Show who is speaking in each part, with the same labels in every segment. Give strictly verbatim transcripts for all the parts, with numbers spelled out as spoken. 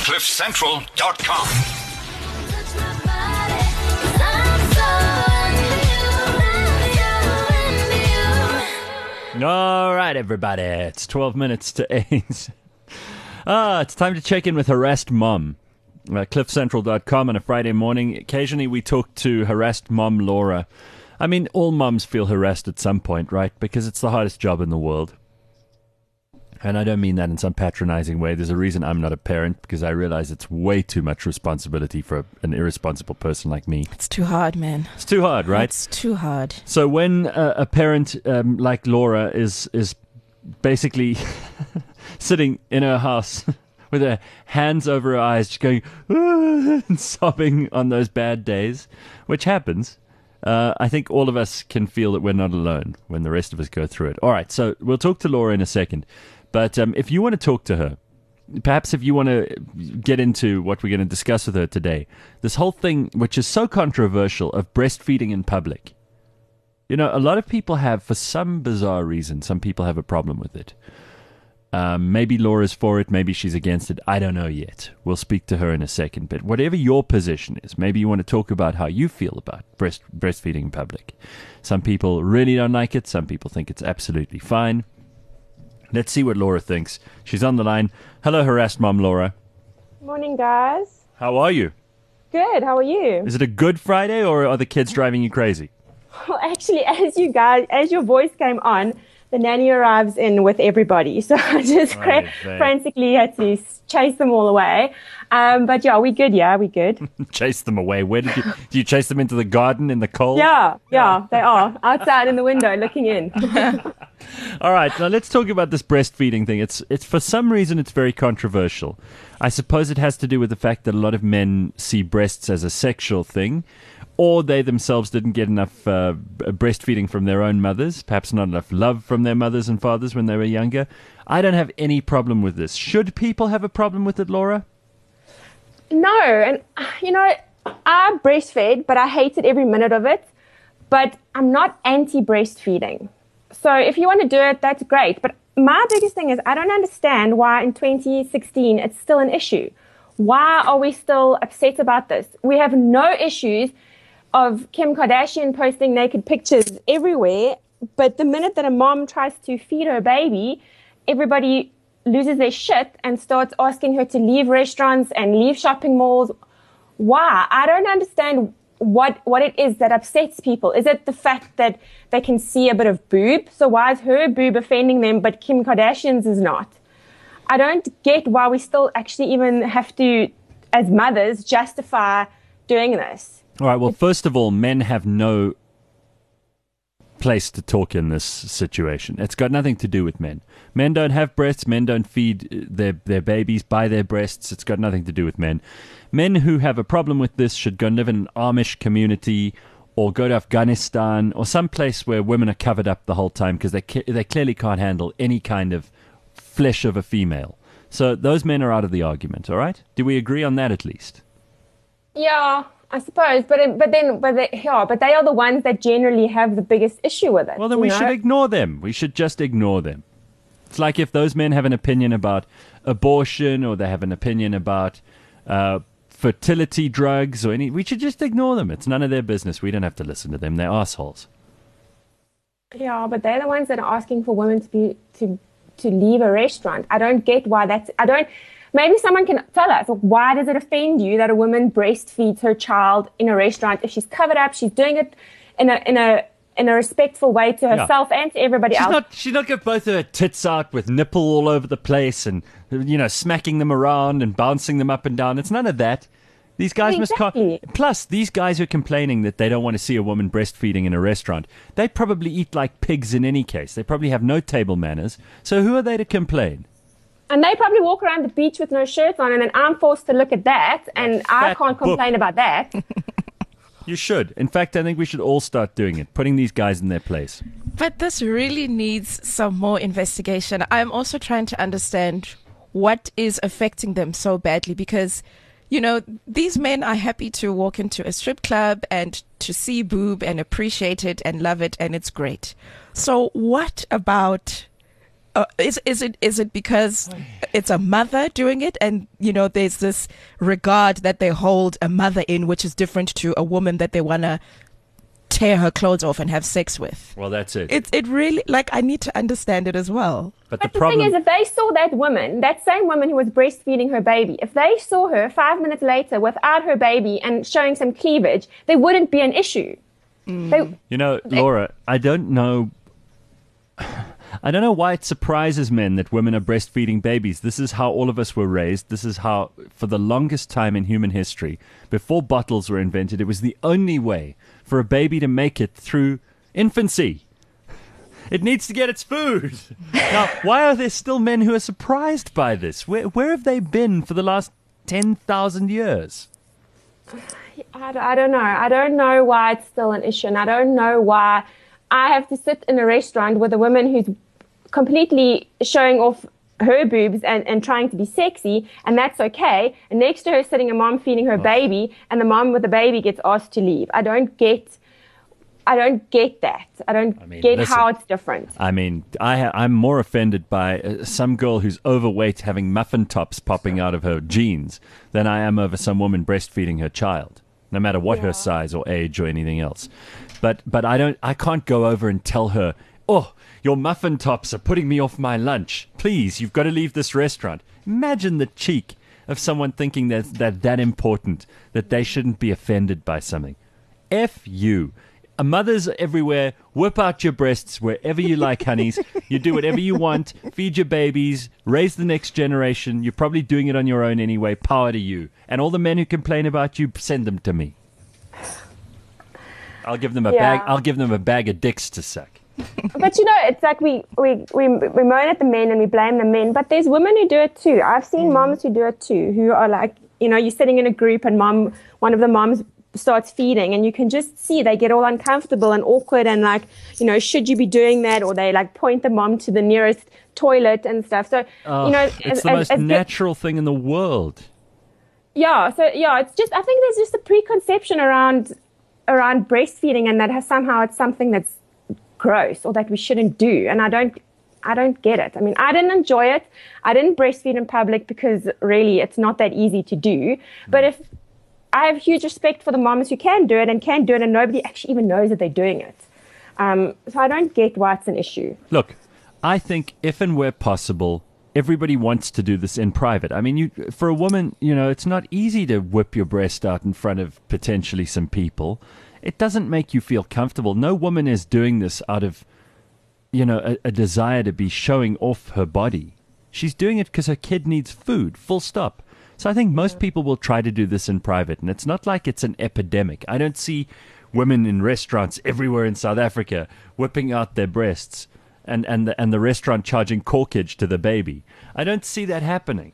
Speaker 1: cliff central dot com.
Speaker 2: All right, everybody. It's twelve minutes to eight. ah, it's time to check in with Harassed Mom. Uh, cliff central dot com on a Friday morning. Occasionally we talk to harassed mom Laura. I mean, all moms feel harassed at some point, right? Because it's the hardest job in the world. And I don't mean that in some patronizing way. There's a reason I'm not a parent, because I realize it's way too much responsibility for an irresponsible person like me.
Speaker 3: It's too hard, man.
Speaker 2: It's too hard, right?
Speaker 3: It's too hard.
Speaker 2: So when uh, a parent um, like Laura is is basically sitting in her house with her hands over her eyes, just going and sobbing on those bad days, which happens, uh, I think all of us can feel that we're not alone when the rest of us go through it. All right, so we'll talk to Laura in a second. But um, if you want to talk to her, perhaps if you want to get into what we're going to discuss with her today, this whole thing, which is so controversial, of breastfeeding in public. You know, a lot of people have, for some bizarre reason, some people have a problem with it. Um, maybe Laura's for it, maybe she's against it. I don't know yet. We'll speak to her in a second. But whatever your position is, maybe you want to talk about how you feel about breast breastfeeding in public. Some people really don't like it. Some people think it's absolutely fine. Let's see what Laura thinks. She's on the line. Hello, harassed mom Laura.
Speaker 4: Morning, guys.
Speaker 2: How are you?
Speaker 4: Good. How are you?
Speaker 2: Is it a good Friday, or are the kids driving you crazy?
Speaker 4: Well, actually, as you guys, as your voice came on, the nanny arrives in with everybody. So I just
Speaker 2: Right,
Speaker 4: cra-
Speaker 2: right.
Speaker 4: frantically had to s- chase them all away. Um, but yeah, we good. Yeah, we good.
Speaker 2: Chase them away. Where did you, do you chase them into the garden in the cold?
Speaker 4: Yeah, yeah, they are outside in the window looking in.
Speaker 2: All right, now let's talk about this breastfeeding thing. It's it's for some reason it's very controversial. I suppose it has to do with the fact that a lot of men see breasts as a sexual thing, or they themselves didn't get enough uh, b- breastfeeding from their own mothers, perhaps not enough love from their mothers and fathers when they were younger. I don't have any problem with this. Should people have a problem with it, Laura?
Speaker 4: No, and you know, I breastfed, but I hated every minute of it. But I'm not anti-breastfeeding. So if you want to do it, that's great. But my biggest thing is I don't understand why in twenty sixteen it's still an issue. Why are we still upset about this? We have no issues of Kim Kardashian posting naked pictures everywhere. But the minute that a mom tries to feed her baby, everybody loses their shit and starts asking her to leave restaurants and leave shopping malls. Why? I don't understand what what it is that upsets people. Is it the fact that they can see a bit of boob? So why is her boob offending them but Kim Kardashian's is not? I don't get why we still actually even have to, as mothers, justify doing this.
Speaker 2: All right, well, first of all, men have no place to talk in this situation. It's got nothing to do with men. Men don't have breasts. Men don't feed their, their babies by their breasts. It's got nothing to do with men. Men who have a problem with this should go and live in an Amish community or go to Afghanistan or some place where women are covered up the whole time because they, ca- they clearly can't handle any kind of flesh of a female. So those men are out of the argument, all right? Do we agree on that at least?
Speaker 4: Yeah, I suppose, but it- but then but they, yeah, but they are the ones that generally have the biggest issue with it.
Speaker 2: Well, then
Speaker 4: you
Speaker 2: we
Speaker 4: know?
Speaker 2: should ignore them. We should just ignore them. It's like if those men have an opinion about abortion or they have an opinion about uh, fertility drugs or any, we should just ignore them. It's none of their business. We don't have to listen to them. They're assholes.
Speaker 4: Yeah, but they're the ones that are asking for women to be to to leave a restaurant. I don't get why that's. I don't. Maybe someone can tell us, why does it offend you that a woman breastfeeds her child in a restaurant? If she's covered up, she's doing it in a in a in a respectful way to
Speaker 2: Yeah.
Speaker 4: herself and to everybody
Speaker 2: She's
Speaker 4: else.
Speaker 2: not. She's not got both of her tits out with nipple all over the place and you know smacking them around and bouncing them up and down. It's none of that. These guys must.
Speaker 4: Exactly.
Speaker 2: Co- Plus, these guys who are complaining that they don't want to see a woman breastfeeding in a restaurant. They probably eat like pigs in any case. They probably have no table manners. So who are they to complain?
Speaker 4: And they probably walk around the beach with no shirts on, and then I'm forced to look at that, and I
Speaker 2: fat
Speaker 4: can't
Speaker 2: book.
Speaker 4: complain about that.
Speaker 2: You should. In fact, I think we should all start doing it, putting these guys in their place.
Speaker 3: But this really needs some more investigation. I'm also trying to understand what is affecting them so badly because, you know, these men are happy to walk into a strip club and to see boob and appreciate it and love it, and it's great. So what about Uh, is is it is it because it's a mother doing it, and you know there's this regard that they hold a mother in, which is different to a woman that they wanna tear her clothes off and have sex with?
Speaker 2: Well, that's it.
Speaker 3: It it really, like, I need to understand it as well.
Speaker 2: But,
Speaker 4: But
Speaker 2: the
Speaker 4: the
Speaker 2: problem
Speaker 4: thing is, if they saw that woman, that same woman who was breastfeeding her baby, if they saw her five minutes later without her baby and showing some cleavage, there wouldn't be an issue. They,
Speaker 2: You know, Laura, I don't know. I don't know why it surprises men that women are breastfeeding babies. This is how all of us were raised. This is how, for the longest time in human history, before bottles were invented, it was the only way for a baby to make it through infancy. It needs to get its food. Now, why are there still men who are surprised by this? Where, where have they been for the last ten thousand years?
Speaker 4: I, d- I don't know. I don't know why it's still an issue, and I don't know why I have to sit in a restaurant with a woman who's completely showing off her boobs and, and trying to be sexy, and that's okay. And next to her sitting a mom feeding her baby, and the mom with the baby gets asked to leave. I don't get, I don't get that. I don't
Speaker 2: I mean,
Speaker 4: get
Speaker 2: listen.
Speaker 4: how it's different.
Speaker 2: I mean, I ha- I'm more offended by uh, some girl who's overweight having muffin tops popping out of her jeans than I am over some woman breastfeeding her child, no matter what her size or age or anything else. But but I don't I can't go over and tell her, "Oh, your muffin tops are putting me off my lunch. Please, you've got to leave this restaurant." Imagine the cheek of someone thinking that that that important that they shouldn't be offended by something. F you. A mothers everywhere, whip out your breasts wherever you like, honeys. You do whatever you want. Feed your babies. Raise the next generation. You're probably doing it on your own anyway. Power to you. And all the men who complain about you, send them to me. I'll give them a
Speaker 4: Yeah.
Speaker 2: bag. I'll give them a bag of dicks to suck.
Speaker 4: But you know, it's like we, we, we, we moan at the men and we blame the men, but there's women who do it too. I've seen moms who do it too, who are like, you know, you're sitting in a group and mom, one of the moms starts feeding and you can just see they get all uncomfortable and awkward and like, you know, should you be doing that? Or they like point the mom to the nearest toilet and stuff. So,
Speaker 2: Oh,
Speaker 4: you know,
Speaker 2: it's
Speaker 4: as-
Speaker 2: the
Speaker 4: as-
Speaker 2: most
Speaker 4: as the-
Speaker 2: natural thing in the world.
Speaker 4: yeah. So yeah, it's just, I think there's just a preconception around, around breastfeeding and that has somehow it's something that's gross or that we shouldn't do. And I don't, I don't get it. I mean, I didn't enjoy it. I didn't breastfeed in public because really it's not that easy to do. But if I have huge respect for the moms who can do it and can do it and nobody actually even knows that they're doing it. Um, so I don't get why it's an issue.
Speaker 2: Look, I think if and where possible, everybody wants to do this in private. I mean, you for a woman, you know, it's not easy to whip your breast out in front of potentially some people. It doesn't make you feel comfortable. No woman is doing this out of, you know, a, a desire to be showing off her body. She's doing it because her kid needs food, full stop. So I think most people will try to do this in private, and it's not like it's an epidemic. I don't see women in restaurants everywhere in South Africa whipping out their breasts and, and, the, and the restaurant charging corkage to the baby. I don't see that happening.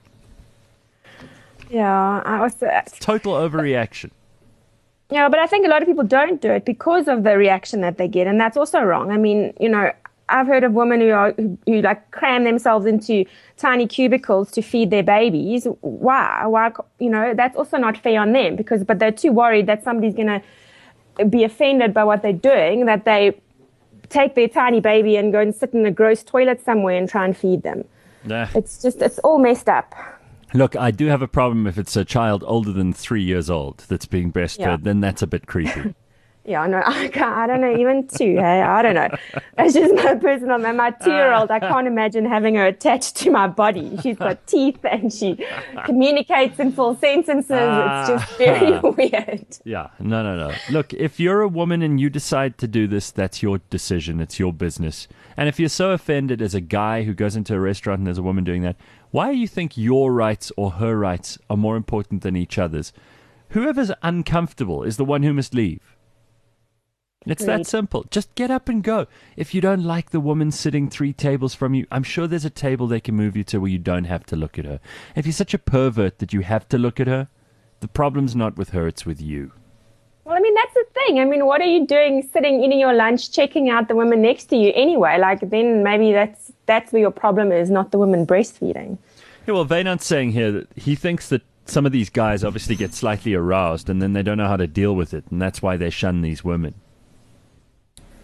Speaker 4: Yeah, I was, uh,
Speaker 2: Total overreaction.
Speaker 4: yeah, but I think a lot of people don't do it because of the reaction that they get, and that's also wrong. I mean, you know, I've heard of women who are who, who like cram themselves into tiny cubicles to feed their babies. Why? Why? You know, that's also not fair on them because, but they're too worried that somebody's gonna be offended by what they're doing that they take their tiny baby and go and sit in a gross toilet somewhere and try and feed them.
Speaker 2: Nah.
Speaker 4: It's just, it's all messed up.
Speaker 2: Look, I do have a problem if it's a child older than three years old that's being breastfed.
Speaker 4: Yeah.
Speaker 2: Then that's a bit creepy.
Speaker 4: Yeah, no, I can't, I don't know, even two, hey, I don't know. It's just my personal, man. My two-year-old, I can't imagine having her attached to my body. She's got teeth and she communicates in full sentences. It's just very weird.
Speaker 2: Yeah, no, no, no. Look, if you're a woman and you decide to do this, that's your decision. It's your business. And if you're so offended as a guy who goes into a restaurant and there's a woman doing that, why do you think your rights or her rights are more important than each other's? Whoever's uncomfortable is the one who must leave. It's that
Speaker 4: Agreed.
Speaker 2: simple. Just get up and go. If you don't like the woman sitting three tables from you, I'm sure there's a table they can move you to where you don't have to look at her. If you're such a pervert that you have to look at her, the problem's not with her, it's with you.
Speaker 4: Well, I mean, that's the thing. I mean, what are you doing sitting, eating your lunch, checking out the woman next to you anyway? Like, then maybe that's that's where your problem is, not the woman breastfeeding.
Speaker 2: Yeah, well, Vaynant's saying here that he thinks that some of these guys obviously get slightly aroused and then they don't know how to deal with it, and that's why they shun these women.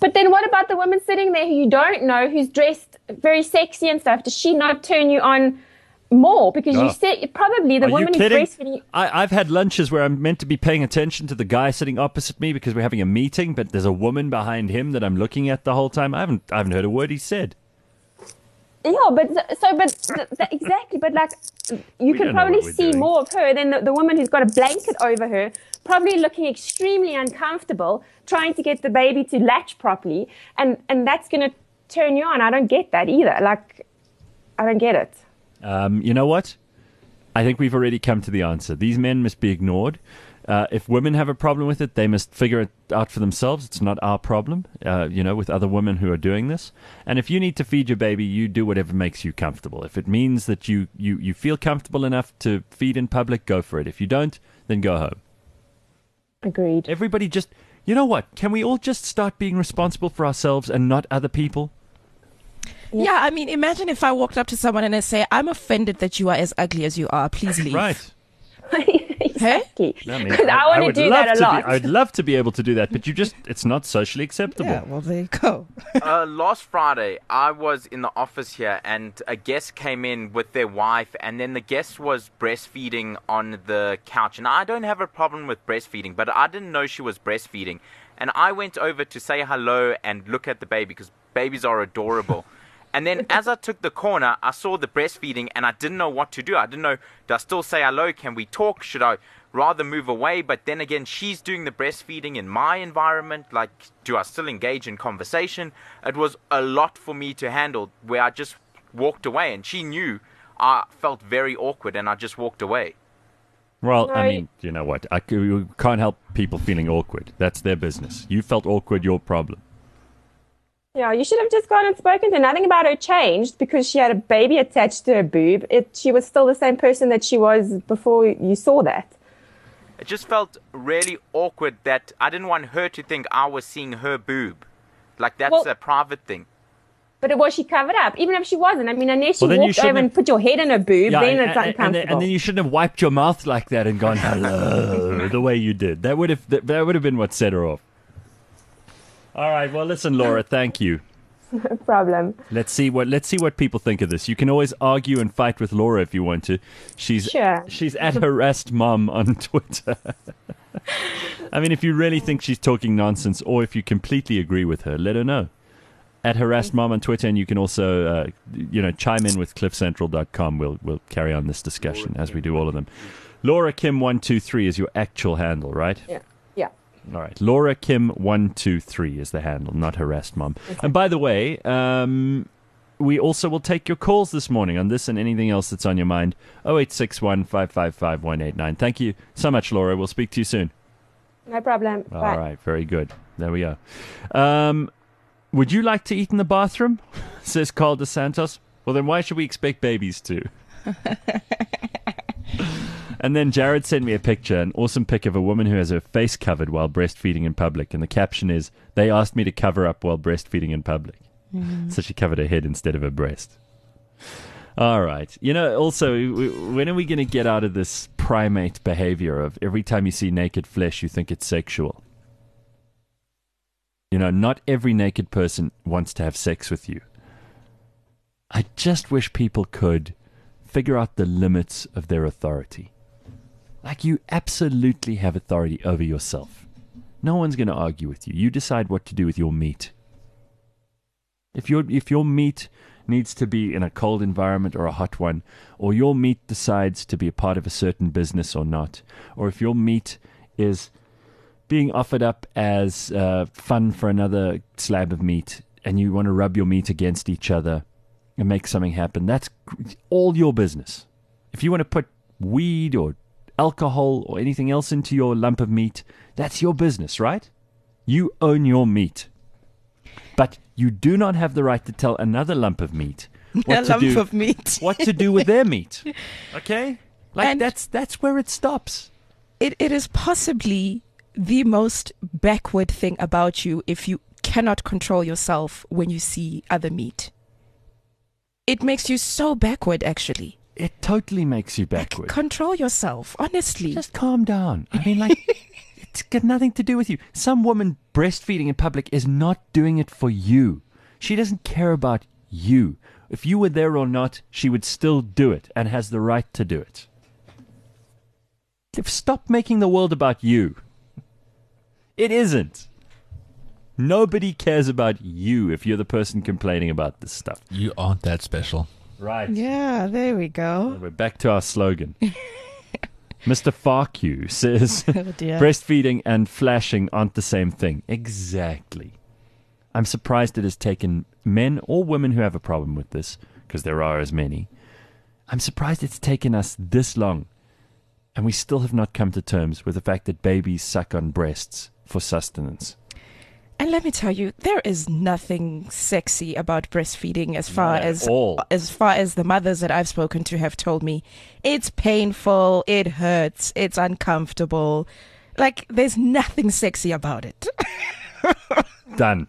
Speaker 4: But then what about the woman sitting there who you don't know, who's dressed very sexy and stuff? Does she not turn you on more? Because
Speaker 2: Oh.
Speaker 4: you said probably the
Speaker 2: Are you
Speaker 4: woman who's
Speaker 2: kidding?
Speaker 4: breastfeeding.
Speaker 2: I, I've had lunches where I'm meant to be paying attention to the guy sitting opposite me because we're having a meeting, but there's a woman behind him that I'm looking at the whole time. I haven't, I haven't heard a word he said.
Speaker 4: Yeah, but so, but th- th- exactly, but like you
Speaker 2: We
Speaker 4: can
Speaker 2: don't know
Speaker 4: probably
Speaker 2: what we're
Speaker 4: see
Speaker 2: doing.
Speaker 4: more of her than the, the woman who's got a blanket over her, probably looking extremely uncomfortable, trying to get the baby to latch properly, and and that's going to turn you on. I don't get that either. Like, I don't get it.
Speaker 2: Um, you know what? I think we've already come to the answer. These men must be ignored. Uh, if women have a problem with it, they must figure it out for themselves. It's not our problem, uh, you know, with other women who are doing this. And if you need to feed your baby, you do whatever makes you comfortable. If it means that you, you, you feel comfortable enough to feed in public, go for it. If you don't, then go home.
Speaker 4: Agreed.
Speaker 2: Everybody just, you know what? Can we all just start being responsible for ourselves and not other people?
Speaker 3: Yeah, I mean, imagine if I walked up to someone and I say, I'm offended that you are as ugly as you are. Please leave.
Speaker 2: Right.
Speaker 4: Exactly.
Speaker 2: I mean,
Speaker 4: Because I, want to
Speaker 2: would
Speaker 4: do
Speaker 2: love
Speaker 4: that a
Speaker 2: to
Speaker 4: lot.
Speaker 2: Be, I'd love to be able to do that, but you just, it's not socially acceptable.
Speaker 3: Yeah, well, there you go.
Speaker 5: Uh, last Friday, I was in the office here, and a guest came in with their wife, and then the guest was breastfeeding on the couch. And I don't have a problem with breastfeeding, but I didn't know she was breastfeeding. And I went over to say hello and look at the baby, because babies are adorable. And then as I took the corner, I saw the breastfeeding, and I didn't know what to do. I didn't know, do I still say hello? Can we talk? Should I rather move away? But then again, she's doing the breastfeeding in my environment. Like, do I still engage in conversation? It was a lot for me to handle, where I just walked away, and she knew I felt very awkward, and I just walked away.
Speaker 2: Well, I
Speaker 4: Right.
Speaker 2: mean, you know what? I, c- you can't help people feeling awkward. That's their business. You felt awkward, your problem.
Speaker 4: Yeah, you should have just gone and spoken to her. Nothing about her changed because she had a baby attached to her boob. It, she was still the same person that she was before you saw that.
Speaker 5: It just felt really awkward that I didn't want her to think I was seeing her boob. Like, that's
Speaker 4: Well-
Speaker 5: a private thing.
Speaker 4: But it was she covered up, even if she wasn't. I mean, unless you
Speaker 2: Well, then you
Speaker 4: walked
Speaker 2: shouldn't
Speaker 4: over and
Speaker 2: have-
Speaker 4: put your head in her boob, then
Speaker 2: and,
Speaker 4: it's
Speaker 2: and- and then,
Speaker 4: uncomfortable.
Speaker 2: and then you shouldn't have wiped your mouth like that and gone hello the way you did. That would have that, that would have been what set her off. All right. Well, listen, Laura. Thank you.
Speaker 4: No problem.
Speaker 2: Let's see what let's see what people think of this. You can always argue and fight with Laura if you want to. She's
Speaker 4: Sure.
Speaker 2: she's at harassed mom on Twitter. I mean, if you really think she's talking nonsense, or if you completely agree with her, let her know. At harassed mom on Twitter, and you can also uh, you know chime in with cliff central dot com. We'll we'll carry on this discussion as we do all of them. Laura Kim one two three is your actual handle, right?
Speaker 4: Yeah. Yeah.
Speaker 2: All right. Laura Kim one two three is the handle, not harassed mom. And by the way, um, we also will take your calls this morning on this and anything else that's on your mind. oh eight six one, five five five, one eight nine. Thank you so much, Laura. We'll speak to you soon.
Speaker 4: No problem.
Speaker 2: All
Speaker 4: Bye.
Speaker 2: right. Very good. There we go. Um, would you like to eat in the bathroom? Says Carl DeSantos. Well, then why should we expect babies to? And then Jared sent me a picture, an awesome pic of a woman who has her face covered while breastfeeding in public. And the caption is, they asked me to cover up while breastfeeding in public. Mm-hmm. So she covered her head instead of her breast. All right. You know, also, w- when are we going to get out of this primate behavior of every time you see naked flesh, you think it's sexual? You know, not every naked person wants to have sex with you. I just wish people could figure out the limits of their authority. Like, you absolutely have authority over yourself. No one's going to argue with you. You decide what to do with your meat. If your if your meat needs to be in a cold environment or a hot one, or your meat decides to be a part of a certain business or not, or if your meat is being offered up as uh, fun for another slab of meat, and you want to rub your meat against each other and make something happen, that's all your business. If you want to put weed or alcohol or anything else into your lump of meat, that's your business, right? You own your meat. But you do not have the right to tell another lump of meat what
Speaker 3: A
Speaker 2: to
Speaker 3: lump
Speaker 2: do,
Speaker 3: of meat.
Speaker 2: what to do with their meat. Okay? Like,
Speaker 3: And-
Speaker 2: that's that's where it stops.
Speaker 3: It it is possibly the most backward thing about you if you cannot control yourself when you see other meat. It makes you so backward, actually.
Speaker 2: It totally makes you backward.
Speaker 3: Control yourself, honestly.
Speaker 2: Just calm down. I mean, like, It's got nothing to do with you. Some woman breastfeeding in public is not doing it for you. She doesn't care about you. If you were there or not, she would still do it and has the right to do it. Stop making the world about you. It isn't. Nobody cares about you if you're the person complaining about this stuff.
Speaker 6: You aren't that special.
Speaker 2: Right.
Speaker 3: Yeah, there we go.
Speaker 2: We're back to our slogan. Mister Fark You says,
Speaker 3: Oh dear.
Speaker 2: breastfeeding and flashing aren't the same thing. Exactly. I'm surprised it has taken men or women who have a problem with this, because there are as many. I'm surprised it's taken us this long, and we still have not come to terms with the fact that babies suck on breasts for sustenance.
Speaker 3: And let me tell you, there is nothing sexy about breastfeeding as far
Speaker 2: Not at
Speaker 3: as
Speaker 2: all.
Speaker 3: as far as the mothers that I've spoken to have told me. It's painful, it hurts, it's uncomfortable. Like, there's nothing sexy about it.
Speaker 2: Done.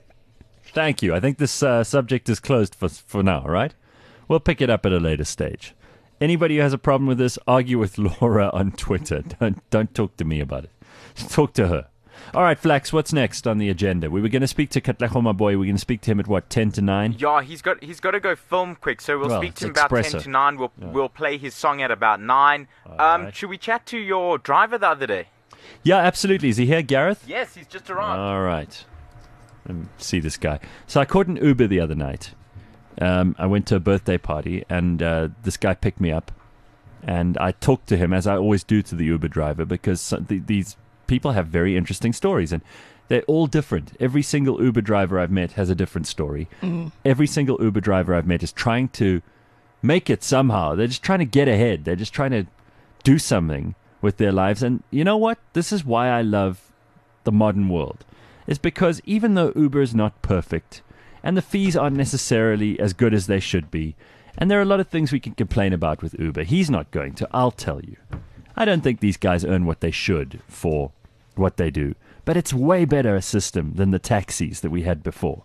Speaker 2: Thank you. I think this uh, subject is closed for for now, right? We'll pick it up at a later stage. Anybody who has a problem with this, argue with Laura on Twitter. Don't don't talk to me about it. Talk to her. All right, Flax, what's next on the agenda? We were going to speak to Katlego, my boy. We're going to speak to him at, what, ten to nine?
Speaker 5: Yeah, he's got he's got to go film quick, so we'll
Speaker 2: Well,
Speaker 5: speak to him
Speaker 2: it's
Speaker 5: about
Speaker 2: espresso.
Speaker 5: ten to nine. We'll
Speaker 2: Yeah.
Speaker 5: we'll play his song at about nine.
Speaker 2: All
Speaker 5: Um,
Speaker 2: right.
Speaker 5: should we chat to your driver the other day?
Speaker 2: Yeah, absolutely. Is he here, Gareth?
Speaker 5: Yes, he's just arrived.
Speaker 2: All right. Let me see this guy. So I caught an Uber the other night. Um, I went to a birthday party, and uh, this guy picked me up. And I talked to him, as I always do to the Uber driver, because so- th- these people have very interesting stories. And they're all different. Every single Uber driver I've met has a different story. Every single Uber driver I've met is trying to make it somehow. They're just trying to get ahead. They're just trying to do something with their lives. And you know what? This is why I love the modern world. It's because even though Uber is not perfect, and the fees aren't necessarily as good as they should be, and there are a lot of things we can complain about with Uber, he's not going to, I'll tell you. I don't think these guys earn what they should for what they do. But it's way better a system than the taxis that we had before.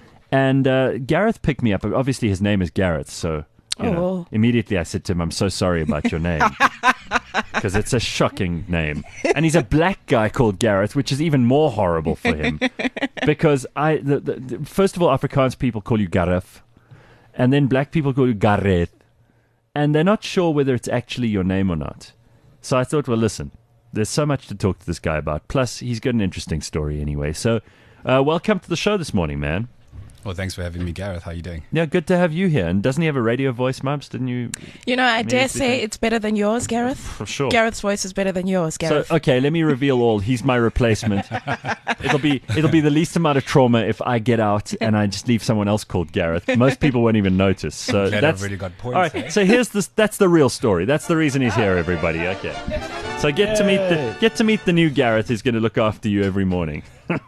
Speaker 2: And uh, Gareth picked me up. Obviously, his name is Gareth, so you know,
Speaker 3: Oh.
Speaker 2: immediately I said to him, I'm so sorry about your name. Because it's a shocking name. And he's a black guy called Gareth, which is even more horrible for him. Because, I, the, the, the, first of all, Afrikaans people call you Gareth. And then black people call you Gareth. And they're not sure whether it's actually your name or not. So I thought, well, listen. There's so much to talk to this guy about. Plus, he's got an interesting story anyway. So, uh, welcome to the show this morning, man.
Speaker 7: Well, thanks for having me, Gareth. How you doing?
Speaker 2: Yeah, good to have you here. And doesn't he have a radio voice, Mubs? Didn't you?
Speaker 3: You know, I dare
Speaker 2: Immediately
Speaker 3: say
Speaker 2: think-
Speaker 3: it's better than yours, Gareth.
Speaker 2: For sure.
Speaker 3: Gareth's voice is better than yours,
Speaker 2: So,
Speaker 3: Gareth.
Speaker 2: okay, let me reveal all. He's my replacement. it'll be it'll be the least amount of trauma if I get out and I just leave someone else called Gareth. Most people won't even notice. So
Speaker 7: Glad
Speaker 2: that's
Speaker 7: I've already got points.
Speaker 2: all right.
Speaker 7: eh?
Speaker 2: So here's the that's the real story. That's the reason he's here, everybody. Okay. So get to meet the get to meet the new Gareth who's going to look after you every morning.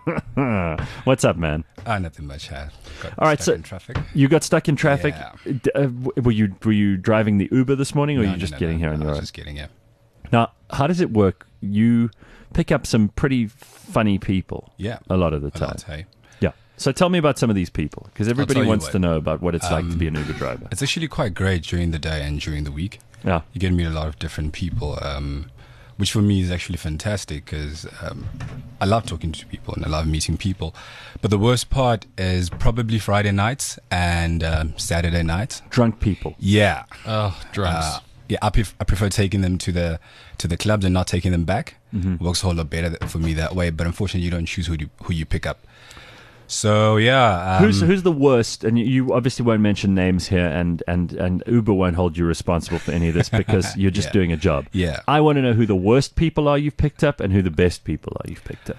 Speaker 2: What's up, man?
Speaker 7: Ah, nothing much. Uh, got
Speaker 2: All right,
Speaker 7: stuck
Speaker 2: so-
Speaker 7: in traffic.
Speaker 2: You got stuck in traffic.
Speaker 7: Yeah.
Speaker 2: D- Uh, w- were you were you driving the Uber this morning, or
Speaker 7: No,
Speaker 2: were you
Speaker 7: no,
Speaker 2: just
Speaker 7: no,
Speaker 2: getting
Speaker 7: no,
Speaker 2: here on
Speaker 7: no,
Speaker 2: your
Speaker 7: I was
Speaker 2: own?
Speaker 7: just getting here.
Speaker 2: Now, how does it work? You pick up some pretty funny people
Speaker 7: Yeah,
Speaker 2: a lot of the
Speaker 7: a
Speaker 2: time.
Speaker 7: lot, hey.
Speaker 2: Yeah. So tell me about some of these people, because everybody
Speaker 7: tell you
Speaker 2: wants
Speaker 7: what.
Speaker 2: to know about what it's like to
Speaker 7: Um,
Speaker 2: be an Uber driver.
Speaker 7: It's actually quite great during the day and during the week.
Speaker 2: Yeah.
Speaker 7: You get to meet a lot of different people, um, which for me is actually fantastic because um, I love talking to people and I love meeting people. But the worst part is probably Friday nights and um, Saturday nights.
Speaker 2: Drunk people.
Speaker 7: Yeah.
Speaker 6: Oh, drunks.
Speaker 7: Uh, yeah, I, pref- I prefer taking them to the to the clubs and not taking them back.
Speaker 2: Mm-hmm.
Speaker 7: Works a whole lot better th- for me that way. But unfortunately, you don't choose who you, who you pick up. So yeah, um,
Speaker 2: who's who's the worst? And you, you obviously won't mention names here, and, and, and Uber won't hold you responsible for any of this because you're just
Speaker 7: Yeah.
Speaker 2: doing a job.
Speaker 7: yeah.
Speaker 2: I want to know who the worst people are you've picked up and who the best people are you've picked up.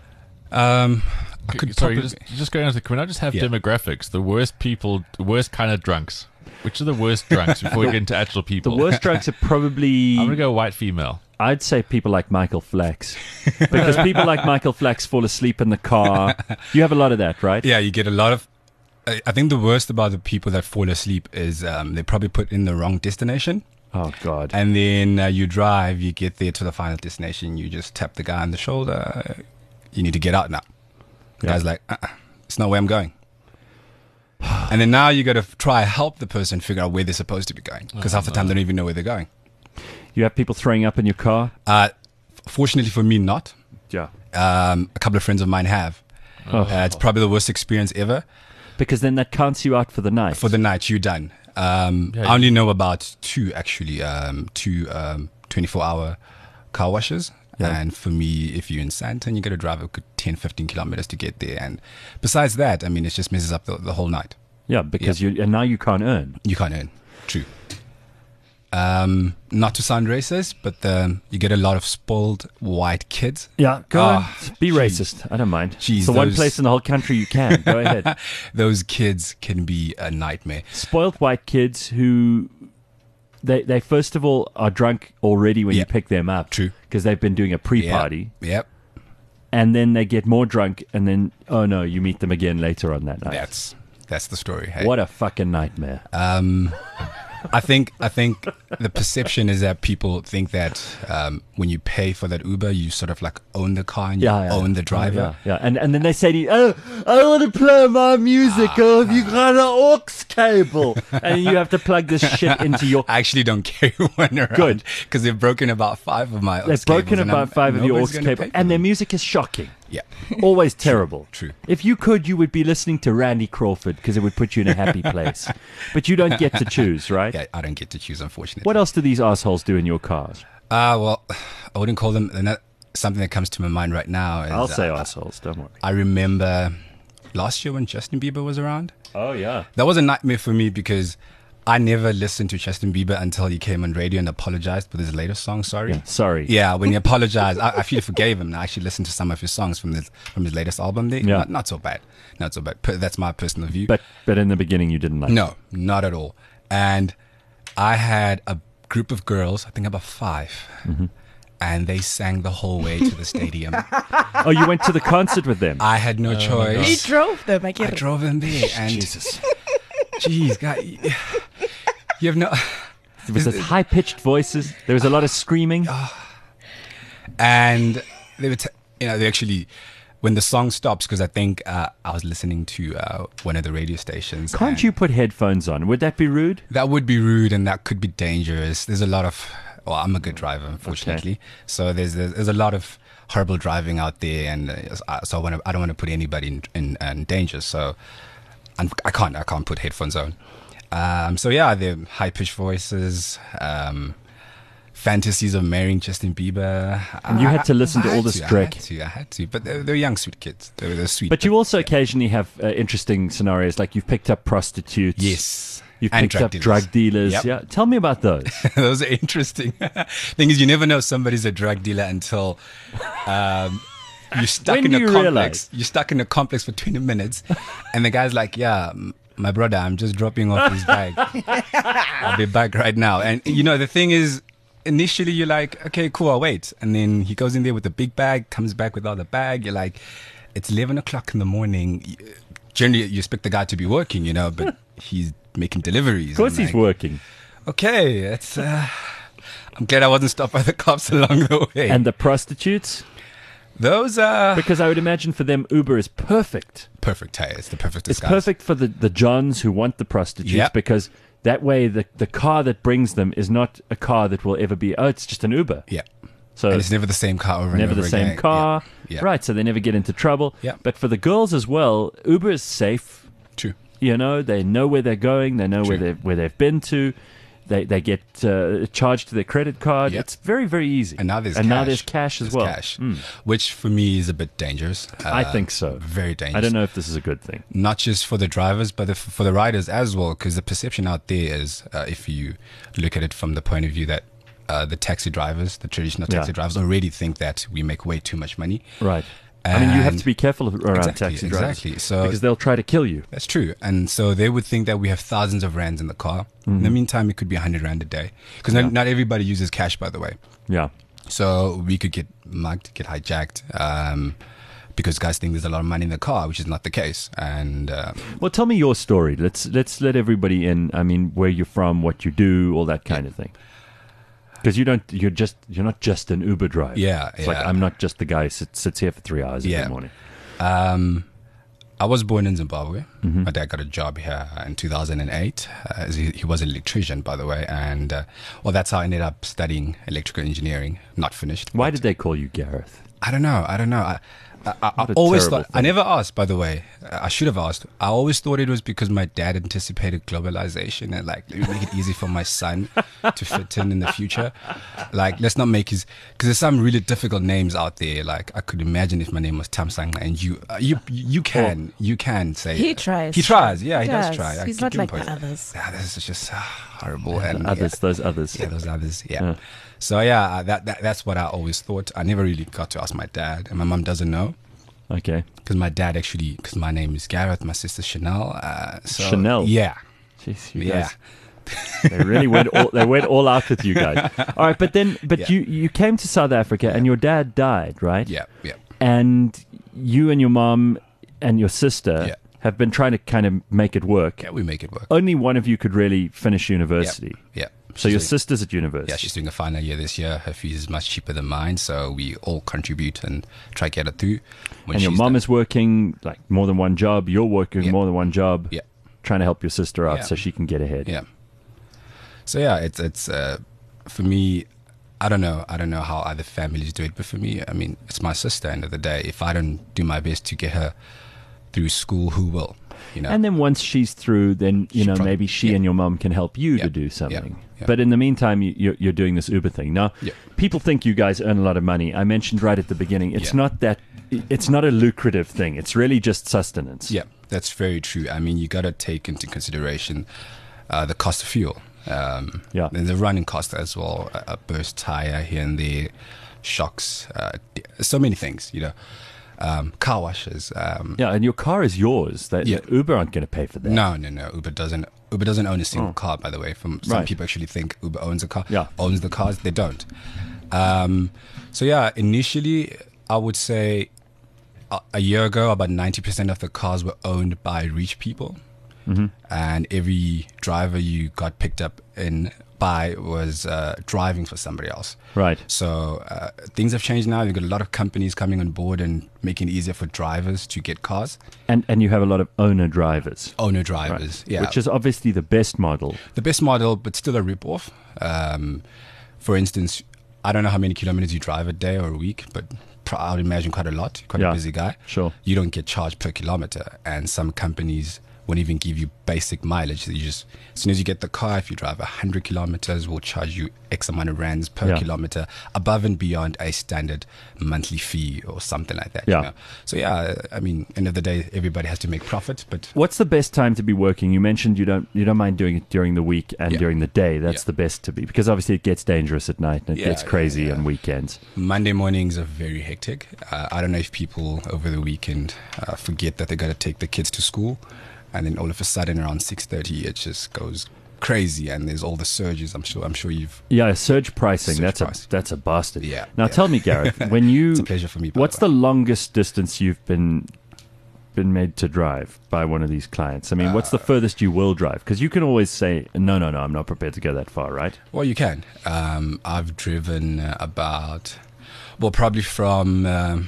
Speaker 7: Um, I
Speaker 6: C-
Speaker 7: could
Speaker 6: Sorry,
Speaker 7: probably-
Speaker 6: just, just going on to, can I just have
Speaker 7: Yeah.
Speaker 6: demographics? The worst people, the worst kind of drunks. Which are the worst drunks before we get into actual
Speaker 2: The
Speaker 6: people?
Speaker 2: worst drunks are probably,
Speaker 6: I'm going to go white female.
Speaker 2: I'd say people like Michael Flax. Because people like Michael Flax fall asleep in the car. You have a lot of that, right?
Speaker 7: Yeah, you get a lot of. I I think the worst about the people that fall asleep is um, they probably put in the wrong destination,
Speaker 2: Oh, God.
Speaker 7: and then uh, you drive, you get there to the final destination, you just tap the guy on the shoulder. You need to get out now. The
Speaker 2: Yeah.
Speaker 7: guy's like, uh-uh, it's not where I'm going. And then now you got to try help the person figure out where they're supposed to be going because half the time they don't even know where they're going.
Speaker 2: You have people throwing up in your car?
Speaker 7: Uh, fortunately for me, not.
Speaker 2: Yeah.
Speaker 7: Um, a couple of friends of mine have.
Speaker 2: Oh.
Speaker 7: Uh, it's probably the worst experience ever.
Speaker 2: Because then that counts you out for the night.
Speaker 7: For the night, you're done. Um,
Speaker 6: Yeah,
Speaker 7: I only know about two, actually, um, two um, twenty-four hour car washes.
Speaker 2: Yeah.
Speaker 7: And for me, if you're in Sandton, you got to drive a good ten, fifteen kilometers to get there. And besides that, I mean, it just messes up the, the whole night.
Speaker 2: Yeah, because you and now you can't earn.
Speaker 7: You can't earn. True. Um, not to sound racist, but the, you get a lot of spoiled white kids.
Speaker 2: Yeah, go
Speaker 7: Oh,
Speaker 2: on. Be
Speaker 7: gee.
Speaker 2: racist. I don't mind.
Speaker 7: Jeez,
Speaker 2: it's the one
Speaker 7: those-
Speaker 2: place in the whole country you can. Go ahead.
Speaker 7: Those kids can be a nightmare.
Speaker 2: Spoiled white kids who they they first of all are drunk already when
Speaker 7: Yeah.
Speaker 2: you pick them up.
Speaker 7: True.
Speaker 2: Because they've been doing a pre-party.
Speaker 7: Yep. yep.
Speaker 2: And then they get more drunk and then oh no, you meet them again later on that night.
Speaker 7: That's that's the story. Hey.
Speaker 2: What a fucking nightmare.
Speaker 7: Um, I think I think the perception is that people think that um, when you pay for that Uber, you sort of like own the car and you
Speaker 2: Yeah, yeah.
Speaker 7: own the
Speaker 2: Oh,
Speaker 7: driver.
Speaker 2: yeah, yeah. And and then they say to you, oh, I want to play my music. Oh, have you got an aux cable? And you have to plug this shit into your.
Speaker 7: I actually don't carry one around.
Speaker 2: Good.
Speaker 7: Because they've broken about five of my aux
Speaker 2: They've broken
Speaker 7: cables, and I'm-
Speaker 2: about five of your aux
Speaker 7: nobody's gonna
Speaker 2: cable,
Speaker 7: pay for
Speaker 2: and their
Speaker 7: them.
Speaker 2: music is shocking.
Speaker 7: Yeah.
Speaker 2: Always terrible.
Speaker 7: True.
Speaker 2: If you could, you would be listening to Randy Crawford because it would put you in a happy place. But you don't get to choose, right?
Speaker 7: Yeah, I don't get to choose, unfortunately.
Speaker 2: What else do these assholes do in your cars?
Speaker 7: Uh, well, I wouldn't call them. they're not- Something that comes to my mind right now is
Speaker 2: I'll say
Speaker 7: uh,
Speaker 2: assholes, don't worry.
Speaker 7: I remember last year when Justin Bieber was around.
Speaker 2: Oh, yeah.
Speaker 7: That was a nightmare for me because I never listened to Justin Bieber until he came on radio and apologized for his latest song, Sorry.
Speaker 2: Yeah, sorry.
Speaker 7: Yeah, when he apologized, I, I actually forgave him. I actually listened to some of his songs from his from his latest album. There,
Speaker 2: Yeah.
Speaker 7: not, not so bad, not so bad. Per- That's my personal view.
Speaker 2: But but in the beginning, you didn't like it.
Speaker 7: no, not at all. And I had a group of girls, I think about five,
Speaker 2: Mm-hmm.
Speaker 7: and they sang the whole way to the stadium.
Speaker 2: Oh, you went to the concert with them?
Speaker 7: I had no
Speaker 3: He
Speaker 7: choice.
Speaker 3: drove them. I
Speaker 7: I
Speaker 3: get it.
Speaker 7: drove them there, and
Speaker 2: Jesus.
Speaker 7: jeez, God, you you have no.
Speaker 2: There was this high-pitched voices. There was a lot of screaming.
Speaker 7: And they were, t- you know, they actually, when the song stops, because I think uh, I was listening to uh, one of the radio stations.
Speaker 2: Can't
Speaker 7: and
Speaker 2: you put headphones on? Would that be rude?
Speaker 7: That would be rude, and that could be dangerous. There's a lot of. Well, I'm a good driver, unfortunately. So there's, there's there's a lot of horrible driving out there, and uh, so I, wanna, I don't want to put anybody in, in, in danger. So I'm, I can't I can't put headphones on. Um, so yeah, the high pitched voices. Um, Fantasies of marrying Justin Bieber.
Speaker 2: And you had to listen to
Speaker 7: I
Speaker 2: all
Speaker 7: had
Speaker 2: this
Speaker 7: I
Speaker 2: dreck.
Speaker 7: had to, I had to. But they're, they're young, sweet kids. They're, they're sweet.
Speaker 2: But you also occasionally have uh, interesting scenarios, like you've picked up prostitutes.
Speaker 7: Yes.
Speaker 2: You've
Speaker 7: And
Speaker 2: picked
Speaker 7: drug
Speaker 2: up
Speaker 7: dealers.
Speaker 2: drug dealers.
Speaker 7: Yep.
Speaker 2: Yeah. Tell me about those.
Speaker 7: Those are interesting. Thing is, you never know somebody's a drug dealer until um, you're stuck
Speaker 2: When
Speaker 7: in
Speaker 2: do
Speaker 7: a
Speaker 2: you
Speaker 7: complex.
Speaker 2: realize?
Speaker 7: You're stuck in a complex for twenty minutes, and the guy's like, "Yeah, m- my brother, I'm just dropping off his bag. I'll be back right now." And you know, the thing is, initially you're like, "Okay, cool, I'll wait," and then he goes in there with the big bag, comes back without the bag. You're like, "It's eleven o'clock in the morning." Generally, you expect the guy to be working, you know, but he's making deliveries.
Speaker 2: Of course,
Speaker 7: I'm
Speaker 2: he's
Speaker 7: like,
Speaker 2: working.
Speaker 7: Okay, it's. Uh, I'm glad I wasn't stopped by the cops along the way.
Speaker 2: And the prostitutes?
Speaker 7: those are
Speaker 2: Because I would imagine for them, Uber is perfect.
Speaker 7: perfect. Hey, it's the perfect
Speaker 2: It's
Speaker 7: disguise.
Speaker 2: perfect for the, the Johns who want the prostitutes
Speaker 7: Yep.
Speaker 2: because that way the, the car that brings them is not a car that will ever be, oh, it's just an Uber.
Speaker 7: Yeah,
Speaker 2: So
Speaker 7: and it's never the same car over and
Speaker 2: never
Speaker 7: over
Speaker 2: the same
Speaker 7: again.
Speaker 2: car.
Speaker 7: Yeah. Yeah.
Speaker 2: Right, so they never get into trouble.
Speaker 7: Yeah.
Speaker 2: But for the girls as well, Uber is safe.
Speaker 7: True.
Speaker 2: You know, they know where they're going. They know where
Speaker 7: True.
Speaker 2: they've where they've been to. They they get uh, charged to their credit card.
Speaker 7: Yep.
Speaker 2: It's very very easy.
Speaker 7: And now there's
Speaker 2: and
Speaker 7: cash.
Speaker 2: now there's cash as
Speaker 7: There's
Speaker 2: well.
Speaker 7: cash,
Speaker 2: Mm.
Speaker 7: which for me is a bit dangerous.
Speaker 2: I
Speaker 7: Uh,
Speaker 2: think so.
Speaker 7: Very dangerous.
Speaker 2: I don't know if this is a good thing.
Speaker 7: Not just for the drivers, but if, for the riders as well, because the perception out there is, uh, if you look at it from the point of view that uh, the taxi drivers, the traditional taxi
Speaker 2: Yeah.
Speaker 7: drivers, already think that we make way too much money.
Speaker 2: Right. I mean, you have
Speaker 7: And-
Speaker 2: to be careful around
Speaker 7: Exactly,
Speaker 2: taxi drivers.
Speaker 7: exactly. So-
Speaker 2: because they'll try to kill you.
Speaker 7: That's true. And so they would think that we have thousands of rands in the car. In the meantime, it could be one hundred rand a day. Because
Speaker 2: Yeah.
Speaker 7: not, not everybody uses cash, by the way.
Speaker 2: Yeah.
Speaker 7: So we could get mugged, get hijacked, um, because guys think there's a lot of money in the car, which is not the case. And um,
Speaker 2: Well, tell me your story. Let's let's let everybody in. I mean, where you're from, what you do, all that kind of thing. Because you don't, you're just, you're not just an Uber driver.
Speaker 7: Yeah,
Speaker 2: It's like
Speaker 7: yeah.
Speaker 2: I'm not just the guy who sits, sits here for three hours
Speaker 7: Yeah.
Speaker 2: every morning.
Speaker 7: um, I was born in Zimbabwe.
Speaker 2: Mm-hmm.
Speaker 7: My dad got a job here in two thousand eight. Uh, he, he was an electrician, by the way. And, uh, well, that's how I ended up studying electrical engineering. Not finished.
Speaker 2: Why
Speaker 7: but-
Speaker 2: did they call you Gareth?
Speaker 7: I don't know. I don't know. I, I, I, I
Speaker 2: What a
Speaker 7: always
Speaker 2: terrible
Speaker 7: thought. I
Speaker 2: thing.
Speaker 7: never asked, by the way. I should have asked. I always thought it was because my dad anticipated globalization and like, let me make it easy for my son to fit in in the future. Like, let's not make his, because there's some really difficult names out there. Like, I could imagine if my name was Tamsang, and you, uh, you, you can, you can say
Speaker 3: He tries.
Speaker 7: He tries. Yeah, he,
Speaker 3: He
Speaker 7: does
Speaker 3: does.
Speaker 7: try. I
Speaker 3: He's
Speaker 7: give
Speaker 3: not
Speaker 7: him
Speaker 3: like the
Speaker 7: points.
Speaker 3: others.
Speaker 7: Yeah, this is just uh, horrible. And
Speaker 2: others,
Speaker 7: yeah.
Speaker 2: those others.
Speaker 7: Yeah, those others. Yeah.
Speaker 2: Yeah.
Speaker 7: So yeah, uh, that, that that's what I always thought. I never really got to ask my dad, and my mom doesn't know
Speaker 2: Okay.
Speaker 7: because my dad actually, because my name is Gareth, my sister's Chanel. Uh, so,
Speaker 2: Chanel?
Speaker 7: Yeah.
Speaker 2: Jeez, you
Speaker 7: Yeah.
Speaker 2: guys, they really went all, they went all out with you guys. All right, but then but
Speaker 7: Yeah.
Speaker 2: you you came to South Africa and your dad died, right?
Speaker 7: Yeah. Yeah.
Speaker 2: And you and your mom and your sister
Speaker 7: Yeah.
Speaker 2: have been trying to kind of make it work.
Speaker 7: Yeah. We make it work.
Speaker 2: Only one of you could really finish university.
Speaker 7: Yeah.
Speaker 2: So
Speaker 7: She's
Speaker 2: your
Speaker 7: doing-
Speaker 2: sister's at university.
Speaker 7: Yeah, she's doing a final year this year. Her fees is much cheaper than mine, so we all contribute and try to get it through. When
Speaker 2: and your
Speaker 7: she's
Speaker 2: mom
Speaker 7: done.
Speaker 2: is working like more than one job. You're working
Speaker 7: Yeah.
Speaker 2: more than one job.
Speaker 7: Yeah.
Speaker 2: Trying to help your sister out
Speaker 7: Yeah.
Speaker 2: so she can get ahead.
Speaker 7: Yeah. So yeah, it's it's uh, for me. I don't know. I don't know how other families do it, but for me, I mean, it's my sister. End of the day, if I don't do my best to get her through school, who will? You know.
Speaker 2: And then once she's through, then you
Speaker 7: She
Speaker 2: know
Speaker 7: prob-
Speaker 2: maybe she
Speaker 7: yeah.
Speaker 2: and your mom can help you
Speaker 7: Yeah.
Speaker 2: to do
Speaker 7: Yeah.
Speaker 2: something.
Speaker 7: Yeah.
Speaker 2: But in the meantime, you, you're, you're doing this Uber thing. Now,
Speaker 7: Yeah.
Speaker 2: people think you guys earn a lot of money. I mentioned right at the beginning, it's
Speaker 7: Yeah.
Speaker 2: not that. It's not a lucrative thing. It's really just sustenance.
Speaker 7: Yeah, that's very true. I mean, you got to take into consideration uh, the cost of fuel. Um,
Speaker 2: Yeah.
Speaker 7: And the running cost as well. A, a burst tire here and there, shocks, uh, d- so many things, you know. Um, car washes. Um,
Speaker 2: Yeah, and your car is yours. That
Speaker 7: Yeah.
Speaker 2: Uber aren't going to pay for that.
Speaker 7: No, no, no. Uber doesn't. Uber doesn't own a single car, by the way. From some
Speaker 2: Right.
Speaker 7: people actually think Uber owns a car.
Speaker 2: Yeah.
Speaker 7: Owns the cars. They don't. Um, so yeah, initially, I would say a, a year ago, about ninety percent of the cars were owned by rich people,
Speaker 2: Mm-hmm.
Speaker 7: and every driver you got picked up in by was uh, driving for somebody else.
Speaker 2: Right.
Speaker 7: So uh, things have changed now. You've got a lot of companies coming on board and making it easier for drivers to get cars.
Speaker 2: And and you have a lot of owner drivers.
Speaker 7: Owner
Speaker 2: Right.
Speaker 7: drivers, yeah.
Speaker 2: Which is obviously the best model.
Speaker 7: The best model, but still a rip-off. Um, for instance, I don't know how many kilometers you drive a day or a week, but pro- I would imagine quite a lot. Quite
Speaker 2: Yeah,
Speaker 7: a busy guy.
Speaker 2: sure.
Speaker 7: You don't get charged per kilometer, and some companies won't even give you basic mileage. You just, as soon as you get the car, if you drive one hundred kilometers, we'll charge you X amount of rands per
Speaker 2: Yeah.
Speaker 7: kilometer above and beyond a standard monthly fee or something like that.
Speaker 2: Yeah.
Speaker 7: You know? So yeah, I mean, end of the day, everybody has to make profit, but
Speaker 2: What's the best time to be working? You mentioned you don't you don't mind doing it during the week and
Speaker 7: Yeah.
Speaker 2: during the day. That's
Speaker 7: Yeah.
Speaker 2: the best to be because obviously it gets dangerous at night and it
Speaker 7: Yeah,
Speaker 2: gets
Speaker 7: yeah,
Speaker 2: crazy
Speaker 7: yeah.
Speaker 2: on weekends.
Speaker 7: Monday mornings are very hectic. Uh, I don't know if people over the weekend uh, forget that they got to take the kids to school, and then all of a sudden around six thirty it just goes crazy, and there's all the surges. I'm sure. I'm sure you've.
Speaker 2: Yeah, surge pricing.
Speaker 7: Surge
Speaker 2: that's
Speaker 7: pricing.
Speaker 2: a that's a bastard.
Speaker 7: Yeah,
Speaker 2: Now
Speaker 7: yeah.
Speaker 2: tell me, Gareth, when you
Speaker 7: It's a pleasure for me, by
Speaker 2: What's
Speaker 7: the
Speaker 2: the
Speaker 7: way.
Speaker 2: longest distance you've been been made to drive by one of these clients? I mean, what's
Speaker 7: Uh,
Speaker 2: the furthest you will drive? Because you can always say no, no, no. I'm not prepared to go that far, right?
Speaker 7: Well, you can. Um, I've driven uh, about, well, probably from. Um,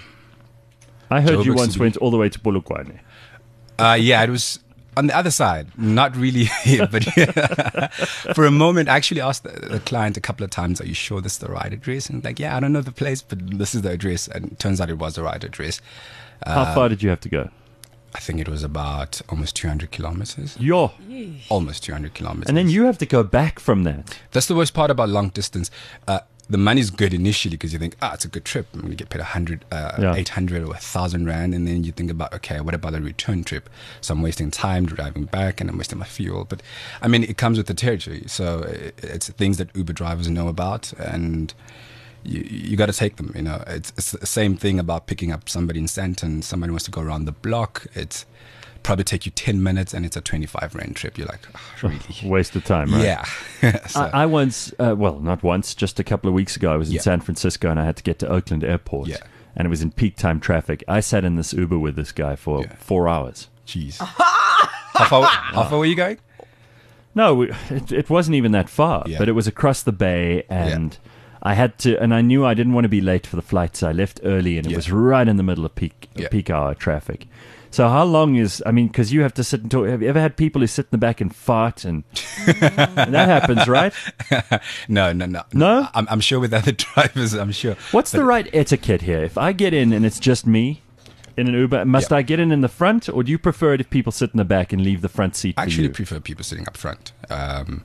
Speaker 2: I heard you
Speaker 7: Joburg
Speaker 2: once
Speaker 7: to-
Speaker 2: went all the way to Polokwane.
Speaker 7: Uh, yeah, it was on the other side, not really here, but for a moment, I actually asked the, the client a couple of times, "Are you sure this is the right address?" And like, yeah, I don't know the place, but this is the address, and it turns out it was the right address.
Speaker 2: How
Speaker 7: Uh,
Speaker 2: far did you have to go?
Speaker 7: I think it was about almost two hundred kilometers,
Speaker 2: Yo.
Speaker 7: almost two hundred kilometers.
Speaker 2: And then you have to go back from that.
Speaker 7: That's the worst part about long distance. Uh, the money's good initially because you think, ah, it's a good trip. I'm going to get paid one hundred, uh,
Speaker 2: Yeah.
Speaker 7: eight hundred or one thousand rand. And then you think about, okay, what about the return trip? So I'm wasting time driving back and I'm wasting my fuel. But I mean, it comes with the territory. So it, it's things that Uber drivers know about. And you, you got to take them. You know, it's, it's the same thing about picking up somebody in Sandton. Somebody wants to go around the block. It's probably take you ten minutes and it's a twenty-five rand trip. You're like, oh, really?
Speaker 2: Waste of time, right?
Speaker 7: Yeah. So-
Speaker 2: I, I once, uh, well, not once, just a couple of weeks ago, I was in
Speaker 7: Yeah.
Speaker 2: San Francisco and I had to get to Oakland Airport.
Speaker 7: Yeah.
Speaker 2: And it was in peak time traffic. I sat in this Uber with this guy for
Speaker 7: Yeah.
Speaker 2: four hours.
Speaker 7: Jeez. how, far, how far were you going?
Speaker 2: No, we- it, it wasn't even that far,
Speaker 7: Yeah.
Speaker 2: but it was across the bay, and I had to, and I knew I didn't want to be late for the flight, so I left early, and it
Speaker 7: Yeah.
Speaker 2: was right in the middle of peak
Speaker 7: Yeah.
Speaker 2: peak hour traffic. So how long is? I mean, because you have to sit and talk. Have you ever had people who sit in the back and fart, and, and that happens, right?
Speaker 7: No, no, no.
Speaker 2: No?
Speaker 7: I'm, I'm sure with other drivers, I'm sure.
Speaker 2: What's the right etiquette here? If I get in and it's just me in an Uber, must
Speaker 7: Yeah.
Speaker 2: I get in in the front, or do you prefer it if people sit in the back and leave the front seat
Speaker 7: I
Speaker 2: for
Speaker 7: actually
Speaker 2: you?
Speaker 7: prefer people sitting up front. Um,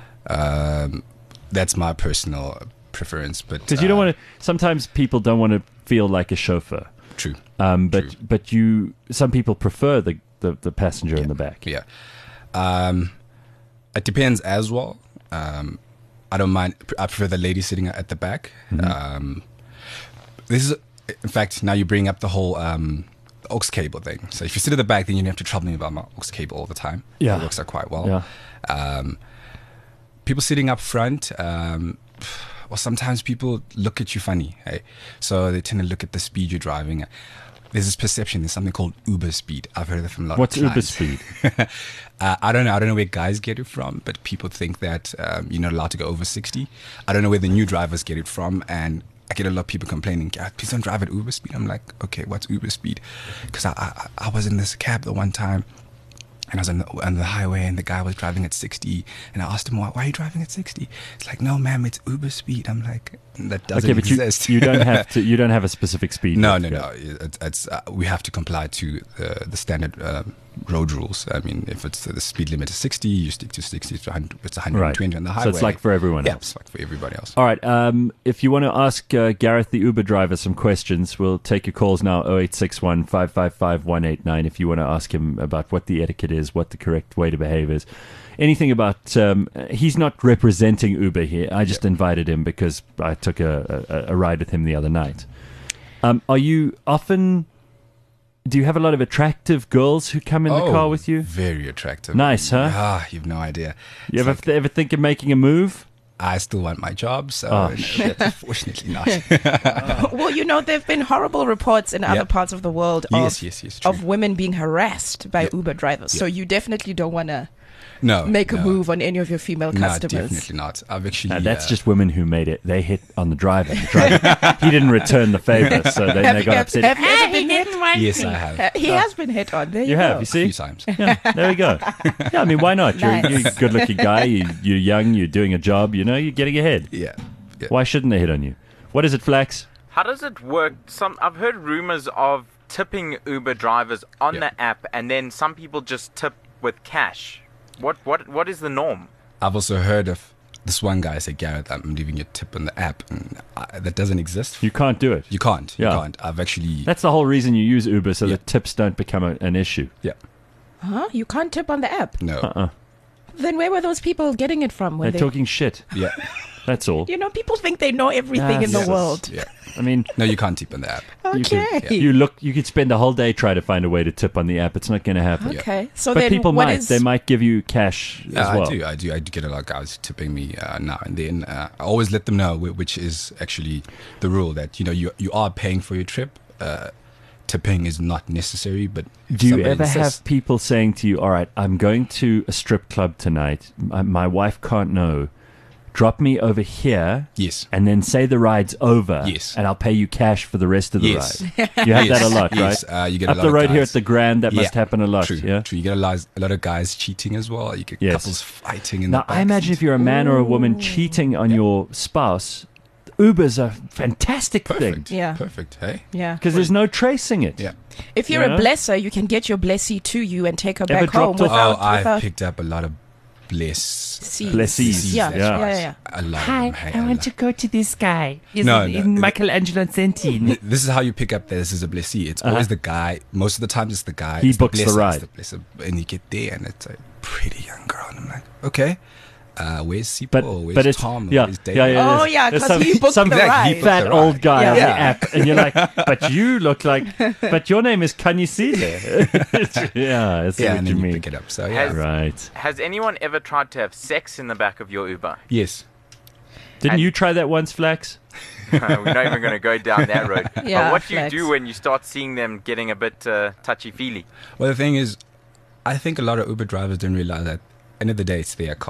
Speaker 7: um, that's my personal preference. But
Speaker 2: Because you don't
Speaker 7: uh,
Speaker 2: want to. Sometimes people don't want to feel like a chauffeur.
Speaker 7: True.
Speaker 2: Um, but
Speaker 7: True.
Speaker 2: but you some people prefer the, the, the passenger in the back.
Speaker 7: Yeah. Um, it depends as well. Um, I don't mind. I prefer the lady sitting at the back.
Speaker 2: Mm-hmm.
Speaker 7: Um, this is, in fact, now you bring up the whole um, aux cable thing. So if you sit at the back, then you don't have to trouble me about my aux cable all the time.
Speaker 2: Yeah.
Speaker 7: It works out quite well.
Speaker 2: Yeah.
Speaker 7: Um, people sitting up front, um, well, sometimes people look at you funny. Hey? So they tend to look at the speed you're driving. There's this perception. There's something called Uber speed. I've heard that from a lot
Speaker 2: What's
Speaker 7: of
Speaker 2: Uber
Speaker 7: clients.
Speaker 2: speed?
Speaker 7: uh, I don't know. I don't know where guys get it from, but people think that um, you're not allowed to go over sixty. I don't know where the new drivers get it from, and I get a lot of people complaining, "God, please don't drive at Uber speed." I'm like, okay, what's Uber speed? Because I, I I was in this cab the one time, and I was on the, on the highway, and the guy was driving at sixty, and I asked him, why, why are you driving at sixty? It's like, no, ma'am, it's Uber speed. I'm like, that doesn't
Speaker 2: Okay, but you,
Speaker 7: exist.
Speaker 2: you don't have to. You don't have a specific speed.
Speaker 7: No,
Speaker 2: you
Speaker 7: no,
Speaker 2: have to
Speaker 7: no. It, it's uh, we have to comply to uh, the standard um, road rules. I mean, if it's uh, the speed limit is sixty, you stick to sixty. If it's one hundred twenty
Speaker 2: Right.
Speaker 7: on the
Speaker 2: So
Speaker 7: highway.
Speaker 2: it's like for everyone
Speaker 7: yeah,
Speaker 2: else.
Speaker 7: it's like for everybody else.
Speaker 2: All right. Um, if you want to ask uh, Gareth, the Uber driver, some questions, we'll take your calls now. oh eight six one, five five five, one eight nine. If you want to ask him about what the etiquette is, what the correct way to behave is, anything about. Um, he's not representing Uber here. I just
Speaker 7: Yep.
Speaker 2: invited him because I took a, a, a ride with him the other night. Um, are you often? Do you have a lot of attractive girls who come in the
Speaker 7: Oh,
Speaker 2: car with you?
Speaker 7: Very attractive.
Speaker 2: Nice, huh?
Speaker 7: Ah, you've no idea.
Speaker 2: You
Speaker 7: It's
Speaker 2: ever
Speaker 7: like,
Speaker 2: ever think of making a move?
Speaker 7: I still want my job, so
Speaker 2: Oh,
Speaker 7: no,
Speaker 2: shit.
Speaker 7: unfortunately not.
Speaker 3: Well, you know, there have been horrible reports in other
Speaker 7: Yeah.
Speaker 3: parts of the world
Speaker 7: yes,
Speaker 3: of,
Speaker 7: yes, yes. True.
Speaker 3: of women being harassed by
Speaker 7: Yeah.
Speaker 3: Uber drivers. So
Speaker 7: Yeah.
Speaker 3: you definitely don't want to
Speaker 7: no,
Speaker 3: make a
Speaker 7: no,
Speaker 3: move on any of your female
Speaker 7: No,
Speaker 3: customers.
Speaker 7: definitely not. I've actually.
Speaker 2: No, that's
Speaker 7: uh,
Speaker 2: just women who made it. They hit on the driver. The driver he didn't return the favor, so then
Speaker 3: Have
Speaker 2: they
Speaker 3: you-
Speaker 2: got
Speaker 3: have-
Speaker 2: upset.
Speaker 3: have you ever been hit?
Speaker 7: Yes, I have.
Speaker 3: Uh, he has been hit on. There you,
Speaker 2: You have,
Speaker 3: go.
Speaker 2: you
Speaker 7: A
Speaker 2: see?
Speaker 7: few times.
Speaker 2: Yeah, there we go. Yeah, I mean, why not? You're,
Speaker 3: Nice.
Speaker 2: you're a good-looking guy. You, you're young. You're doing a job. You know, you're getting ahead.
Speaker 7: Yeah. yeah.
Speaker 2: Why shouldn't they hit on you? What is it, Flax?
Speaker 5: How does it work? Some I've heard rumors of tipping Uber drivers on
Speaker 7: Yeah.
Speaker 5: the app, and then some people just tip with cash. What what what is the norm?
Speaker 7: I've also heard of this one guy say, Gareth, I'm leaving you a tip on the app. And I, that doesn't exist.
Speaker 2: You can't do it.
Speaker 7: You can't. You
Speaker 2: Yeah.
Speaker 7: can't. I've actually.
Speaker 2: That's the whole reason you use Uber, so
Speaker 7: Yeah.
Speaker 2: that tips don't become a, an issue.
Speaker 7: Yeah.
Speaker 3: Huh? You can't tip on the app.
Speaker 7: No.
Speaker 2: Uh-uh.
Speaker 3: Then where were those people getting it from? When
Speaker 2: They're
Speaker 3: they,
Speaker 2: talking shit.
Speaker 7: Yeah.
Speaker 2: That's all.
Speaker 3: you know, people think they know everything
Speaker 2: Yes.
Speaker 3: in the
Speaker 2: Yes.
Speaker 3: world.
Speaker 7: Yeah.
Speaker 2: I mean,
Speaker 7: No, you can't tip on the app.
Speaker 2: you,
Speaker 3: Okay.
Speaker 2: could, you look. You could spend the whole day trying to find a way to tip on the app. It's not going to happen.
Speaker 3: Okay. So
Speaker 2: But
Speaker 3: then
Speaker 2: people
Speaker 3: what
Speaker 2: might.
Speaker 3: is-
Speaker 2: They might give you cash
Speaker 7: Yeah,
Speaker 2: as well.
Speaker 7: I do. I do. I do get a lot of guys tipping me uh, now and then. Uh, I always let them know, whi- which is actually the rule, that you know you you are paying for your trip. Uh, tipping is not necessary, but if
Speaker 2: Do you
Speaker 7: somebody
Speaker 2: ever
Speaker 7: insists-
Speaker 2: have people saying to you, "All right, I'm going to a strip club tonight. My, my wife can't know. Drop me over here,
Speaker 7: Yes.
Speaker 2: and then say the ride's over,
Speaker 7: Yes.
Speaker 2: and I'll pay you cash for the rest of the
Speaker 7: Yes.
Speaker 2: ride." You have that a lot,
Speaker 7: Yes,
Speaker 2: right?
Speaker 7: uh, you get
Speaker 2: Up
Speaker 7: a lot
Speaker 2: the
Speaker 7: of
Speaker 2: road here
Speaker 7: guys-
Speaker 2: at the Grand, that must
Speaker 7: Yeah,
Speaker 2: happen a lot.
Speaker 7: True,
Speaker 2: yeah.
Speaker 7: true. You get a lot, a lot of guys cheating as well. You get
Speaker 2: Yes.
Speaker 7: couples fighting in
Speaker 2: Now,
Speaker 7: the
Speaker 2: I imagine if you're a man or a woman cheating on your spouse, Uber's a fantastic thing
Speaker 7: perfect.
Speaker 3: Yeah.
Speaker 7: Perfect. Hey.
Speaker 3: Yeah.
Speaker 2: because there's no tracing it.
Speaker 7: Yeah.
Speaker 3: If you're
Speaker 2: Yeah.
Speaker 3: a blesser, you can get your blessee to you and take her
Speaker 2: Ever
Speaker 3: back home
Speaker 2: dropped off-
Speaker 3: without,
Speaker 7: Oh, I've
Speaker 3: without
Speaker 7: picked up a lot of bless.
Speaker 3: seeds.
Speaker 2: Blessees.
Speaker 3: Yeah,
Speaker 7: That's
Speaker 3: yeah,
Speaker 7: right.
Speaker 3: yeah, yeah.
Speaker 7: I love
Speaker 8: Hi,
Speaker 7: them. Hey,
Speaker 8: I want
Speaker 7: love-
Speaker 8: to go to this guy. Is
Speaker 7: No,
Speaker 8: it
Speaker 7: no,
Speaker 8: in
Speaker 7: it-
Speaker 8: Michelangelo Santini?
Speaker 7: Th- This is how you pick up that this is a blessee. It's always the guy. Most of the time, it's the guy.
Speaker 2: He
Speaker 7: it's
Speaker 2: books the
Speaker 7: blesser,
Speaker 2: ride.
Speaker 7: it's the blesser. And you get there, and it's a pretty young girl. And I'm like, okay, uh, where's Sipo?
Speaker 2: But
Speaker 7: where's
Speaker 2: but it's
Speaker 7: Tom?
Speaker 2: yeah,
Speaker 7: Where's
Speaker 2: yeah,
Speaker 7: David?
Speaker 2: yeah.
Speaker 3: Oh,
Speaker 2: there's-
Speaker 3: yeah,
Speaker 2: there's
Speaker 3: 'cause
Speaker 2: some-
Speaker 3: he booked
Speaker 2: some
Speaker 3: the
Speaker 7: Exactly,
Speaker 3: ride.
Speaker 7: he booked
Speaker 2: fat
Speaker 7: the
Speaker 2: old
Speaker 7: ride.
Speaker 2: guy on
Speaker 3: Yeah.
Speaker 2: the app, and you're like, but you look like, but your name is Kanyisile. yeah, I see
Speaker 7: Yeah,
Speaker 2: what
Speaker 7: and
Speaker 2: you
Speaker 7: then you
Speaker 2: mean.
Speaker 7: pick it up. So yeah,
Speaker 5: Has-
Speaker 2: Right?
Speaker 5: Has anyone ever tried to have sex in the back of your Uber?
Speaker 7: yes.
Speaker 2: Didn't
Speaker 5: And-
Speaker 2: you try that once, Flax?
Speaker 5: We're not even going to go down that road.
Speaker 3: Yeah,
Speaker 5: but what do you
Speaker 3: flex.
Speaker 5: do when you start seeing them getting a bit uh, touchy-feely?
Speaker 7: Well, the thing is, I think a lot of Uber drivers don't realize that. End of the day, it's their car.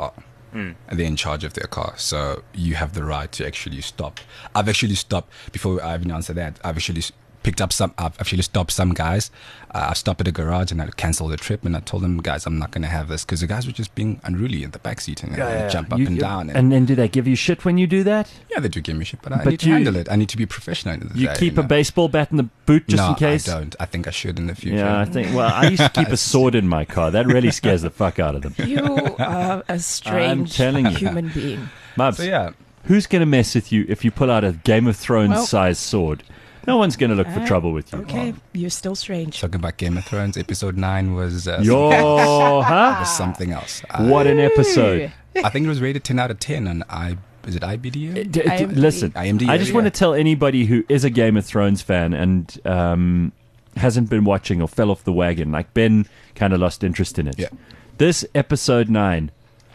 Speaker 5: Mm.
Speaker 7: and they're in charge of their car. So you have the right to actually stop. I've actually stopped, before I even answer that, I've actually s- picked up some, I've actually stopped some guys. Uh, I stopped at a garage and I canceled the trip, and I told them, guys, I'm not going to have this, because the guys were just being unruly in the backseat and they jump up
Speaker 2: You-
Speaker 7: and
Speaker 2: you-
Speaker 7: down. And,
Speaker 2: And then do they give you shit when you do that?
Speaker 7: yeah, they do give me shit, but I
Speaker 2: But
Speaker 7: need to
Speaker 2: you-
Speaker 7: handle it. I need to be professional. At the
Speaker 2: You
Speaker 7: day,
Speaker 2: keep a
Speaker 7: know.
Speaker 2: baseball bat in the boot just
Speaker 7: no,
Speaker 2: in case?
Speaker 7: I don't. I think I should in the future.
Speaker 2: Yeah, I think. Well, I used to keep a sword in my car. That really scares the fuck out of them.
Speaker 3: You are a strange
Speaker 2: telling you.
Speaker 3: human being.
Speaker 2: Mubs,
Speaker 7: So yeah,
Speaker 2: who's going to mess with you if you pull out a Game of Thrones
Speaker 3: Well-
Speaker 2: sized sword? No one's going to look for
Speaker 3: Uh,
Speaker 2: trouble with you.
Speaker 3: Okay, you're still strange.
Speaker 7: talking about Game of Thrones, episode nine was uh,
Speaker 2: Yo, huh?
Speaker 7: was something else. I,
Speaker 2: What an episode.
Speaker 7: I think it was rated ten out of ten on I. Is it I B D M?
Speaker 2: D- d-
Speaker 3: I M D B.
Speaker 2: Listen,
Speaker 7: I M D B,
Speaker 2: I just
Speaker 7: yeah.
Speaker 2: want to tell anybody who is a Game of Thrones fan and um, hasn't been watching or fell off the wagon, like Ben kind of lost interest in it.
Speaker 7: Yeah.
Speaker 2: This episode nine,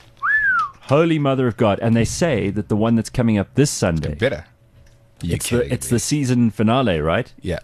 Speaker 2: holy mother of God. And they say that the one that's coming up this Sunday,
Speaker 7: Better. You
Speaker 2: it's, the,
Speaker 7: kidding
Speaker 2: it's
Speaker 7: me?
Speaker 2: the season finale, right?
Speaker 7: yeah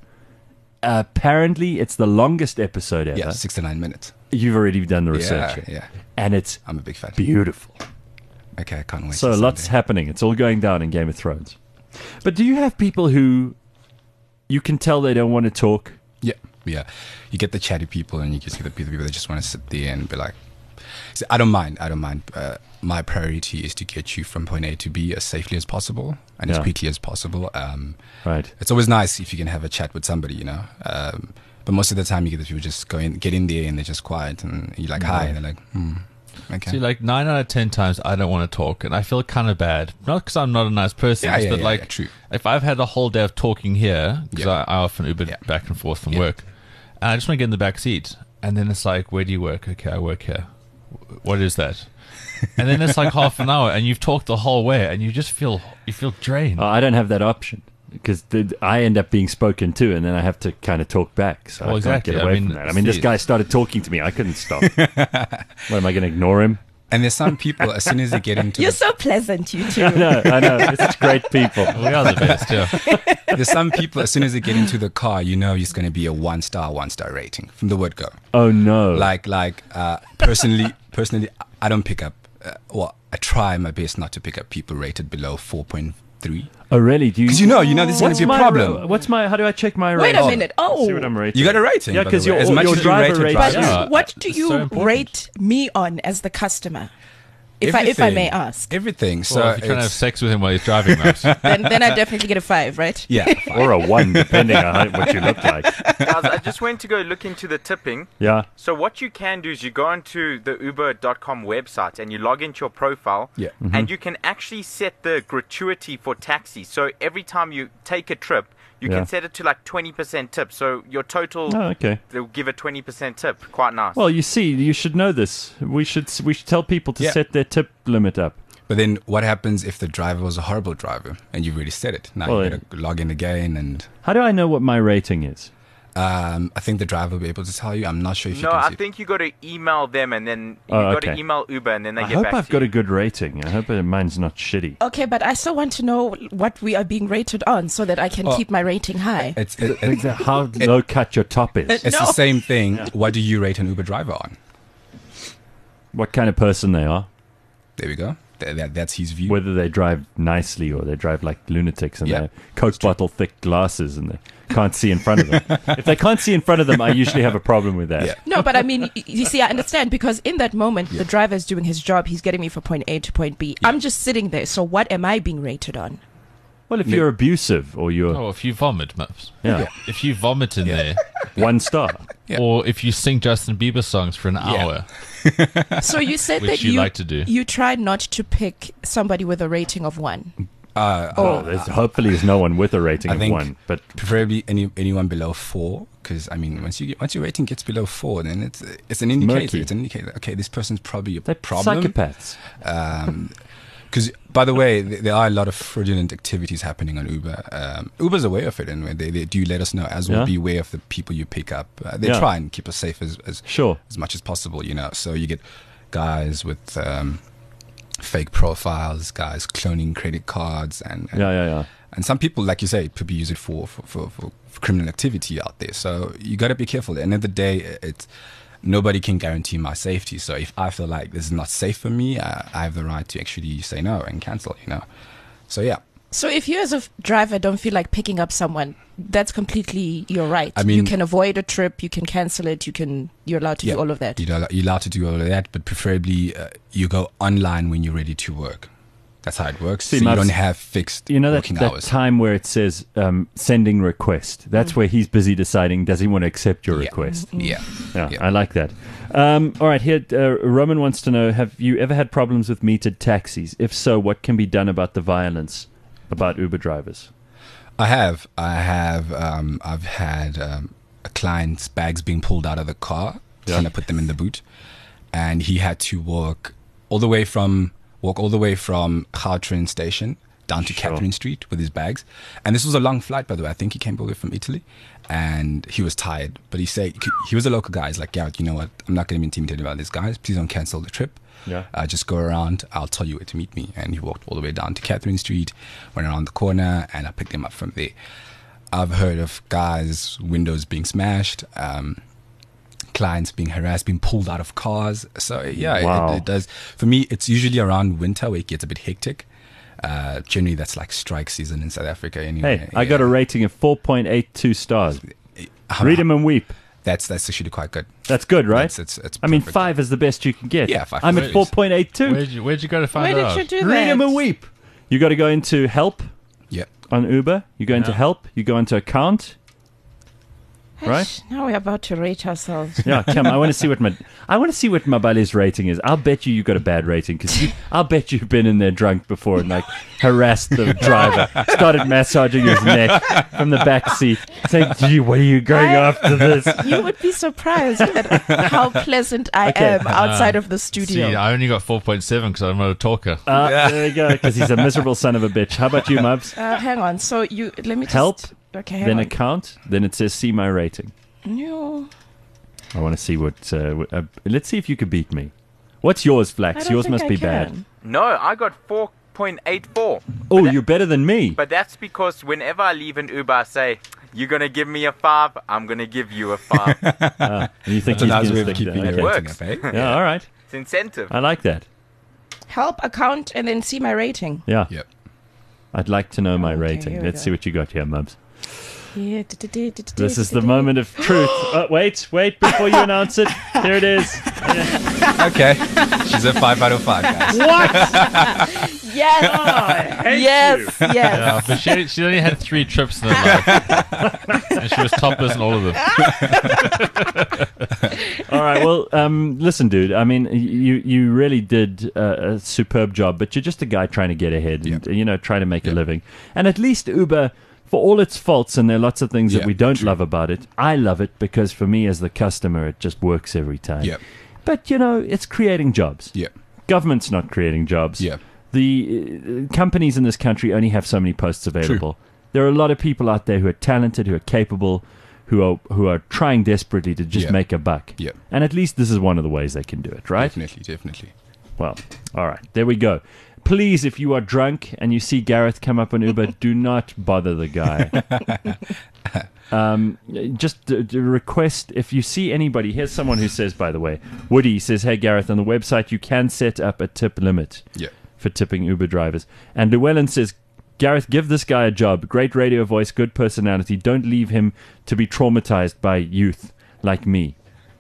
Speaker 2: Apparently, it's the longest episode ever.
Speaker 7: yeah six to nine minutes.
Speaker 2: You've already done the
Speaker 7: Yeah,
Speaker 2: research.
Speaker 7: yeah.
Speaker 2: And it's
Speaker 7: I'm a big fan.
Speaker 2: beautiful.
Speaker 7: Okay, I can't wait.
Speaker 2: So
Speaker 7: till
Speaker 2: lots
Speaker 7: Sunday.
Speaker 2: happening. It's all going down in Game of Thrones. But do you have people who you can tell they don't want to talk?
Speaker 7: Yeah, yeah. You get the chatty people, and you just get the people that just want to sit there and be like, see, I don't mind. I don't mind. Uh, my priority is to get you from point A to B as safely as possible and as
Speaker 2: Yeah.
Speaker 7: quickly as possible. Um,
Speaker 2: Right.
Speaker 7: it's always nice if you can have a chat with somebody, you know. Um, but most of the time, you get the people just go in, get in there, and they're just quiet, and you're like, "Hi," and they're like, "Hmm, okay."
Speaker 6: See, like nine out of ten times, I don't want to talk, and I feel kind of bad. Not because I'm not a nice person,
Speaker 7: Yeah,
Speaker 6: just
Speaker 7: yeah,
Speaker 6: but
Speaker 7: yeah,
Speaker 6: like
Speaker 7: yeah, true.
Speaker 6: if I've had a whole day of talking here, because
Speaker 7: Yeah.
Speaker 6: I, I often Uber
Speaker 7: Yeah.
Speaker 6: back and forth from
Speaker 7: Yeah.
Speaker 6: work, and I just want to get in the back seat, and then it's like, "Where do you work?" Okay, I work here. What is that? And then it's like half an hour, and you've talked the whole way, and you just feel you feel drained.
Speaker 2: Oh, I don't have that option because I end up being spoken to, and then I have to kind of talk back. So
Speaker 6: Well,
Speaker 2: I
Speaker 6: exactly.
Speaker 2: can't get
Speaker 6: I
Speaker 2: away
Speaker 6: mean,
Speaker 2: from that. I mean, this
Speaker 6: see-
Speaker 2: guy started talking to me. I couldn't stop. What am I going to ignore him?
Speaker 7: And there's some people, as soon as they get into
Speaker 3: You're
Speaker 7: the,
Speaker 3: so pleasant, you two.
Speaker 2: I know, I know. It's such great people.
Speaker 6: we are the best, yeah.
Speaker 7: there's some people, as soon as they get into the car, you know, it's going to be a one star, one star rating from the word go.
Speaker 2: Oh no!
Speaker 7: Like, like, uh, personally, personally, I don't pick up. Uh, well, I try my best not to pick up people rated below four point three.
Speaker 2: oh really? Do you?
Speaker 7: Because you know, you know, this is going
Speaker 2: What's
Speaker 7: to be a
Speaker 2: my
Speaker 7: problem.
Speaker 2: What's my? How do I check my
Speaker 3: Wait
Speaker 2: rating?
Speaker 3: a minute. Oh,
Speaker 2: See what I'm rated.
Speaker 7: You got a rating.
Speaker 2: Yeah,
Speaker 7: by the
Speaker 2: because
Speaker 7: way.
Speaker 2: your
Speaker 7: as much
Speaker 2: your
Speaker 7: as you
Speaker 2: driver
Speaker 7: rate a
Speaker 2: rates.
Speaker 3: but
Speaker 7: driver.
Speaker 6: Yeah.
Speaker 3: what do
Speaker 6: It's
Speaker 3: you
Speaker 6: so important.
Speaker 3: rate me on as the customer? If I if I may
Speaker 7: Everything.
Speaker 3: ask,
Speaker 7: Everything. So
Speaker 6: Well, if you're trying to have
Speaker 7: it's-
Speaker 6: sex with him while he's driving, Maps.
Speaker 3: then then I definitely get a five, right?
Speaker 7: yeah,
Speaker 2: or a one, depending on how, what you look like.
Speaker 5: Guys, I just went to go look into the tipping.
Speaker 2: Yeah.
Speaker 5: So what you can do is you go onto the uber dot com website and you log into your profile.
Speaker 7: Yeah.
Speaker 2: Mm-hmm.
Speaker 5: And you can actually set the gratuity for taxi. So every time you take a trip, you
Speaker 2: Yeah.
Speaker 5: can set it to like twenty percent tip. So your total,
Speaker 2: Oh, okay.
Speaker 5: they'll give a twenty percent tip. Quite nice.
Speaker 2: Well, you see, you should know this. We should we should tell people to
Speaker 7: Yeah.
Speaker 2: set their tip limit up.
Speaker 7: But then what happens if the driver was a horrible driver and you've already said it? Now
Speaker 2: Well,
Speaker 7: you got to log in again, and
Speaker 2: How do I know what my rating is?
Speaker 7: um, I think the driver will be able to tell you. I'm not sure if you
Speaker 5: no,
Speaker 7: can
Speaker 5: I
Speaker 7: see it.
Speaker 5: think you got to email them and then you
Speaker 2: Oh,
Speaker 5: got to
Speaker 2: okay.
Speaker 5: email Uber and then they
Speaker 2: I
Speaker 5: get
Speaker 2: hope
Speaker 5: back
Speaker 2: I've
Speaker 5: to
Speaker 2: got
Speaker 5: you.
Speaker 2: a good rating. I hope uh, mine's not shitty.
Speaker 3: Okay, but I still want to know what we are being rated on so that I can
Speaker 7: Oh.
Speaker 3: keep my rating high.
Speaker 7: It's, it, it,
Speaker 2: How low cut your top is.
Speaker 7: it's
Speaker 3: No.
Speaker 7: the same thing. What do you rate an Uber driver on?
Speaker 2: What kind of person they are.
Speaker 7: There we go. That, that, that's his view.
Speaker 2: Whether they drive nicely or they drive like lunatics and
Speaker 7: Yeah.
Speaker 2: they're Coke bottle thick glasses and they can't see in front of them. If they can't see in front of them, I usually have a problem with that.
Speaker 7: Yeah.
Speaker 3: No, but I mean, y- you see, I understand because in that moment, the driver is doing his job. He's getting me from point A to point B. I'm just sitting there. So what am I being rated on?
Speaker 2: Well, if you're abusive or you're
Speaker 6: Oh, if you vomit, Maps.
Speaker 2: yeah,
Speaker 6: If you vomit in there,
Speaker 2: one star.
Speaker 7: Yeah.
Speaker 6: or if you sing Justin Bieber songs for an hour.
Speaker 3: So you said
Speaker 6: Which
Speaker 3: that
Speaker 6: you
Speaker 3: you
Speaker 6: like to do.
Speaker 3: You try not to pick somebody with a rating of one.
Speaker 7: Uh,
Speaker 2: Oh,
Speaker 7: uh,
Speaker 2: there's, hopefully there's no one with a rating
Speaker 7: I
Speaker 2: of
Speaker 7: think
Speaker 2: one. But
Speaker 7: preferably any anyone below four, because I mean, once you get, once your rating gets below four, then it's it's an indicator.
Speaker 2: Murky.
Speaker 7: It's an indicator. Okay, this person's probably a
Speaker 2: they're
Speaker 7: problem.
Speaker 2: psychopaths.
Speaker 7: Because, by the way, th- there are a lot of fraudulent activities happening on Uber. Um, Uber's aware of it, and they, they do let us know, as well.
Speaker 2: Yeah.
Speaker 7: Be aware of the people you pick up. Uh, they
Speaker 2: Yeah.
Speaker 7: try and keep us safe as, as
Speaker 2: Sure.
Speaker 7: as much as possible, you know. So you get guys with um, fake profiles, guys cloning credit cards, and, and
Speaker 2: Yeah, yeah, yeah.
Speaker 7: and some people, like you say, probably use it for for, for, for, for criminal activity out there. So you got to be careful. At the end of the day, it's nobody can guarantee my safety. So if I feel like this is not safe for me, uh, I have the right to actually say no and cancel, you know. So yeah.
Speaker 3: So if you as a f- driver don't feel like picking up someone, that's completely your right.
Speaker 7: I mean-
Speaker 3: you can avoid a trip, you can cancel it, you can you're allowed to
Speaker 7: Yeah,
Speaker 3: do all of that.
Speaker 7: You're allo- you're allowed to do all of that, but preferably uh, you go online when you're ready to work. That's how it works.
Speaker 2: See,
Speaker 7: so you
Speaker 2: Mubs,
Speaker 7: don't have fixed
Speaker 2: You know that,
Speaker 7: working
Speaker 2: that
Speaker 7: hours.
Speaker 2: time where it says um, sending request. That's where he's busy deciding does he want to accept your
Speaker 7: Yeah.
Speaker 2: request.
Speaker 7: Yeah.
Speaker 2: Yeah,
Speaker 7: Yeah.
Speaker 2: I like that. Um, all right, here uh, Roman wants to know: have you ever had problems with metered taxis? If so, what can be done about the violence about Uber drivers?
Speaker 7: I have. I have. Um, I've had um, a client's bags being pulled out of the car,
Speaker 2: Yeah.
Speaker 7: trying to put them in the boot, and he had to walk all the way from walk all the way from Gautrain station down to
Speaker 2: Sure.
Speaker 7: Catherine Street with his bags. And this was a long flight, by the way. I think he came all the way from Italy, and he was tired. But he said he was a local guy. He's like, Gareth, you know what? I'm not going to be intimidated about this, guys. Please don't cancel the trip.
Speaker 2: Yeah.
Speaker 7: Uh, just go around. I'll tell you where to meet me. And he walked all the way down to Catherine Street, went around the corner, and I picked him up from there. I've heard of guys' windows being smashed, um, clients being harassed, being pulled out of cars. So yeah,
Speaker 2: Wow.
Speaker 7: it, it does. For me, it's usually around winter where it gets a bit hectic. Uh, generally, that's like strike season in South Africa. Anyway,
Speaker 2: Hey, I got a rating of four point eight two stars.
Speaker 7: a
Speaker 2: Read 'em and weep.
Speaker 7: That's that's actually quite good.
Speaker 2: That's good, right?
Speaker 7: It's, it's, it's
Speaker 2: I mean,
Speaker 7: perfect.
Speaker 2: five is the best you can get.
Speaker 7: Yeah, five
Speaker 2: I'm
Speaker 7: is-
Speaker 2: at four point eight two.
Speaker 6: Where'd you, where'd you go to find
Speaker 3: Where
Speaker 6: that
Speaker 3: did
Speaker 6: out?
Speaker 3: you do
Speaker 2: Read
Speaker 3: that?
Speaker 2: 'em and weep. You got to go into help
Speaker 7: Yeah.
Speaker 2: on Uber. You go into
Speaker 6: Yeah.
Speaker 2: help. You go into account. Right?
Speaker 3: Now we're about to rate ourselves.
Speaker 2: Yeah, come. I want to see what my I want to see what Mabale's rating is. I'll bet you you got a bad rating because I'll bet you've been in there drunk before and like harassed the driver, started massaging his neck from the back seat, saying, "Gee, what are you going
Speaker 3: I-
Speaker 2: after this?"
Speaker 3: You would be surprised at how pleasant I
Speaker 2: Okay.
Speaker 3: am outside of the studio.
Speaker 6: See, I only got four point seven because I'm not a talker.
Speaker 2: Uh, There you go, because he's a miserable son of a bitch. How about you, Mubs?
Speaker 3: uh, hang on. So you let me just
Speaker 2: Help,
Speaker 3: Okay, hang
Speaker 2: then
Speaker 3: on.
Speaker 2: account, then it says see my rating.
Speaker 3: No,
Speaker 2: I want to see what. Uh, w- uh, let's see if you can beat me. What's yours,
Speaker 3: I
Speaker 2: Flax?
Speaker 3: don't
Speaker 2: Yours
Speaker 3: think
Speaker 2: must
Speaker 3: I
Speaker 2: be
Speaker 3: can.
Speaker 2: bad.
Speaker 5: No, I got four point eight four.
Speaker 2: Oh,
Speaker 5: that-
Speaker 2: you're better than me.
Speaker 5: But that's because whenever I leave an Uber, I say, "You're gonna give me a five. I'm gonna give you a five."
Speaker 2: Ah, and you think
Speaker 7: That's a
Speaker 2: he's
Speaker 7: nice
Speaker 2: gonna
Speaker 7: way of
Speaker 2: stick to
Speaker 7: keeping
Speaker 2: that.
Speaker 7: your
Speaker 2: Okay.
Speaker 7: rating
Speaker 5: Works.
Speaker 7: up, eh?
Speaker 2: Yeah, all right.
Speaker 5: It's incentive.
Speaker 2: I like that.
Speaker 3: help account and then see my rating.
Speaker 2: Yeah.
Speaker 7: Yep.
Speaker 2: I'd like to know my
Speaker 3: Okay,
Speaker 2: rating.
Speaker 3: here we
Speaker 2: Let's
Speaker 3: go.
Speaker 2: see what you got here, Mubs.
Speaker 3: Yeah,
Speaker 2: This is the moment of truth. Oh, wait, wait, before you announce it. Here it is.
Speaker 7: Okay. She's a five out of five, guys.
Speaker 3: Yes, yes, yes.
Speaker 6: Yeah, but she, she only had three trips in her life. And she was topless in all of them.
Speaker 2: All right, well, um, listen, dude. I mean, you you really did uh, a superb job, but you're just a guy trying to get ahead and,
Speaker 7: Yep.
Speaker 2: you know, trying to make a
Speaker 7: Yep.
Speaker 2: living. And at least Uber, for all its faults, and there are lots of things that
Speaker 7: Yeah,
Speaker 2: we don't
Speaker 7: true.
Speaker 2: love about it, I love it because for me as the customer, it just works every time.
Speaker 7: Yep.
Speaker 2: But, you know, it's creating jobs.
Speaker 7: Yep.
Speaker 2: Government's not creating jobs.
Speaker 7: Yep.
Speaker 2: The uh, companies in this country only have so many posts available. There are a lot of people out there who are talented, who are capable, who are who are trying desperately to just
Speaker 7: Yeah.
Speaker 2: make a buck.
Speaker 7: Yeah.
Speaker 2: And at least this is one of the ways they can do it, right?
Speaker 7: Definitely, definitely.
Speaker 2: Well, all right, there we go. Please, if you are drunk and you see Gareth come up on Uber, do not bother the guy. um, just d- d- request if you see anybody. Here's someone who says, by the way, Woody says, "Hey Gareth, on the website you can set up a tip limit
Speaker 7: Yeah.
Speaker 2: for tipping Uber drivers." And Llewellyn says, "Gareth, give this guy a job. Great radio voice, good personality. Don't leave him to be traumatized by youth like me."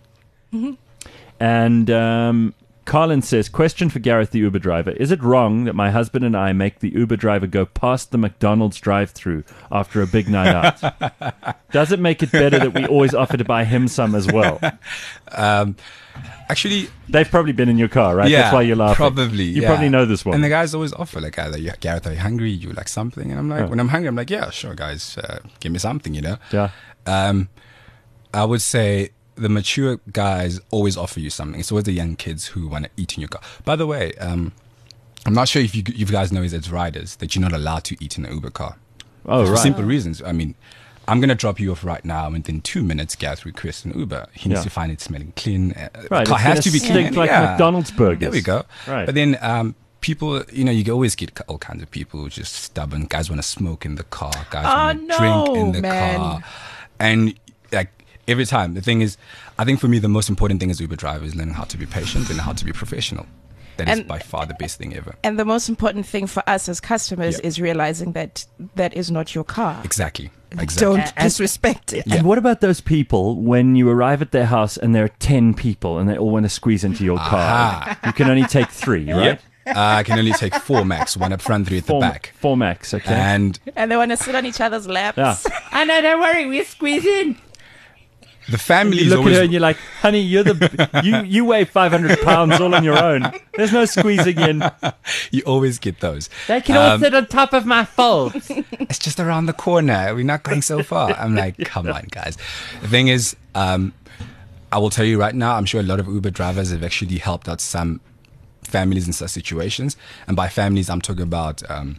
Speaker 2: And um, Colin says, question for Gareth, the Uber driver. Is it wrong that my husband and I make the Uber driver go past the McDonald's drive-thru after a big night out? Does it make it better that we always offer to buy him some as well?
Speaker 7: Um, actually,
Speaker 2: They've probably been in your car, right?
Speaker 7: yeah,
Speaker 2: That's why you're laughing.
Speaker 7: probably.
Speaker 2: You
Speaker 7: yeah.
Speaker 2: probably know this one.
Speaker 7: And the guys always offer, like, either, yeah, Gareth, are you hungry? You like something? And I'm like,
Speaker 2: Oh.
Speaker 7: when I'm hungry, I'm like, yeah, sure, guys, uh, give me something, you know?
Speaker 2: Yeah.
Speaker 7: Um, I would say the mature guys always offer you something. It's always the young kids who want to eat in your car. By the way, um, I'm not sure if you, you guys know as riders that you're not allowed to eat in an Uber car.
Speaker 2: Oh,
Speaker 7: For
Speaker 2: right.
Speaker 7: simple reasons. I mean, I'm going to drop you off right now, and within two minutes, Gareth requests an Uber. He needs
Speaker 2: Yeah.
Speaker 7: to find it smelling clean. Uh,
Speaker 2: Right,
Speaker 7: the car
Speaker 2: it's
Speaker 7: has
Speaker 2: gonna
Speaker 7: to be
Speaker 2: stink
Speaker 7: clean.
Speaker 2: like
Speaker 7: yeah.
Speaker 2: McDonald's burgers.
Speaker 7: There we go.
Speaker 2: Right.
Speaker 7: But then um, people, you know, you can always get all kinds of people who are just stubborn. Guys want to smoke in the car. Guys
Speaker 3: Oh,
Speaker 7: want to drink in
Speaker 3: no,
Speaker 7: the
Speaker 3: man.
Speaker 7: car. And like, Every time. The thing is, I think for me, the most important thing as Uber driver is learning how to be patient and how to be professional. That is
Speaker 3: And-
Speaker 7: by far the best thing ever.
Speaker 3: And the most important thing for us as customers
Speaker 7: Yeah.
Speaker 3: is realizing that that is not your car.
Speaker 7: Exactly. Exactly.
Speaker 3: Don't disrespect it.
Speaker 2: And what about those people when you arrive at their house and there are ten people and they all want to squeeze into your car?
Speaker 7: Aha.
Speaker 2: You can only take three, right?
Speaker 7: Uh, I can only take four max, one up front, three at the
Speaker 2: Four,
Speaker 7: back.
Speaker 2: four max, okay.
Speaker 7: And
Speaker 3: And they want to sit on each other's laps.
Speaker 2: Yeah.
Speaker 8: I know, don't worry, we're squeezing.
Speaker 7: the family
Speaker 2: You
Speaker 7: is
Speaker 2: look
Speaker 7: always...
Speaker 2: at her and you're like, honey, you're the you you weigh five hundred pounds all on your own. There's no squeezing in.
Speaker 7: you always get those.
Speaker 8: They can all
Speaker 7: Um,
Speaker 8: sit on top of my folds.
Speaker 7: It's just around the corner. We're not going so far. I'm like, come on, guys. The thing is, um, I will tell you right now, I'm sure a lot of Uber drivers have actually helped out some families in such situations. And by families, I'm talking about um,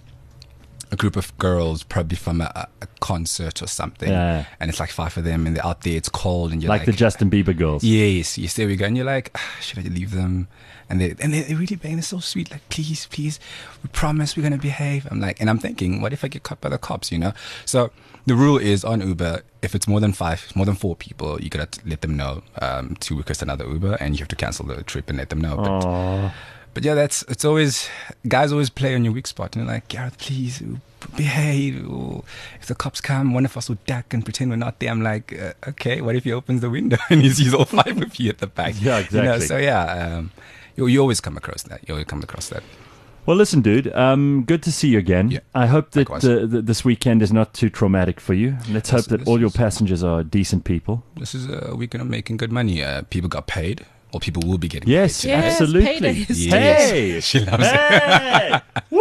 Speaker 7: a group of girls, probably from a, a concert or something.
Speaker 2: Yeah.
Speaker 7: And it's like five of them, and they're out there, it's cold, and you're
Speaker 2: Like
Speaker 7: like...
Speaker 2: the Justin Bieber girls.
Speaker 7: Yes, yes, there we go. And you're like, ah, should I leave them? And they and they're really being, they're so sweet. Like, please, please, we promise we're gonna behave. I'm like, and I'm thinking, what if I get caught by the cops? You know. So the rule is on Uber, if it's more than five, more than four people, you gotta let them know um, to request another Uber, and you have to cancel the trip and let them know. But,
Speaker 2: Aw.
Speaker 7: but yeah, that's it's always guys always play on your weak spot, and they're like, Gareth, please ooh, behave. Ooh. If the cops come, one of us will duck and pretend we're not there. I'm like, uh, okay, what if he opens the window and he sees all five of you at the back?
Speaker 2: Yeah,
Speaker 7: You know,
Speaker 2: exactly.
Speaker 7: so yeah, um, you, you always come across that. You always come across that.
Speaker 2: Well, listen, dude. Um, good to see you again.
Speaker 7: Yeah,
Speaker 2: I hope that
Speaker 7: likewise.
Speaker 2: uh, th- this weekend is not too traumatic for you. Let's hope
Speaker 7: This-
Speaker 2: that
Speaker 7: this
Speaker 2: all your
Speaker 7: is-
Speaker 2: passengers are decent people.
Speaker 7: This is a weekend of making good money. Uh, people got paid, or people will be getting
Speaker 2: Yes,
Speaker 7: paid.
Speaker 3: Yes,
Speaker 2: absolutely.
Speaker 3: paydays.
Speaker 7: Yes.
Speaker 2: Hey,
Speaker 7: She loves it.
Speaker 2: hey, woo!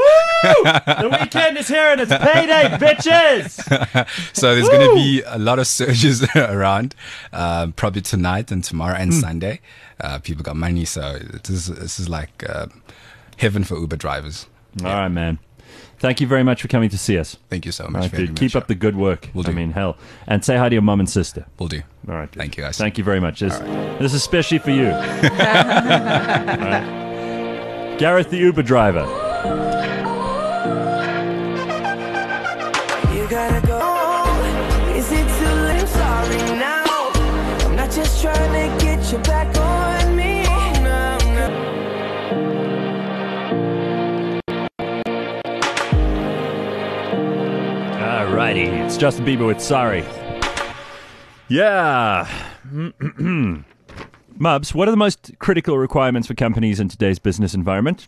Speaker 2: The weekend is here and it's payday, bitches.
Speaker 7: So there's going to be a lot of surges around, um, probably tonight and tomorrow and Sunday. Uh, people got money, so this is, this is like uh, heaven for Uber drivers.
Speaker 2: All right, man. Thank you very much for coming to see us.
Speaker 7: Thank you so
Speaker 2: All
Speaker 7: much.
Speaker 2: right,
Speaker 7: for
Speaker 2: dude.
Speaker 7: having me
Speaker 2: Keep
Speaker 7: on
Speaker 2: up the good work.
Speaker 7: Will
Speaker 2: I
Speaker 7: do.
Speaker 2: mean, hell. And say hi to your mum and sister.
Speaker 7: Will do.
Speaker 2: All right, dude.
Speaker 7: Thank you, guys.
Speaker 2: Thank you very much. This, this is especially for you. All right. Gareth, the Uber driver.
Speaker 9: You gotta go. Is it too late? I'm sorry now. I'm not just trying to get you back on me. No, no.
Speaker 2: Alrighty, it's Justin Bieber with Sorry. Yeah. Mubs, what are the most critical requirements for companies in today's business environment?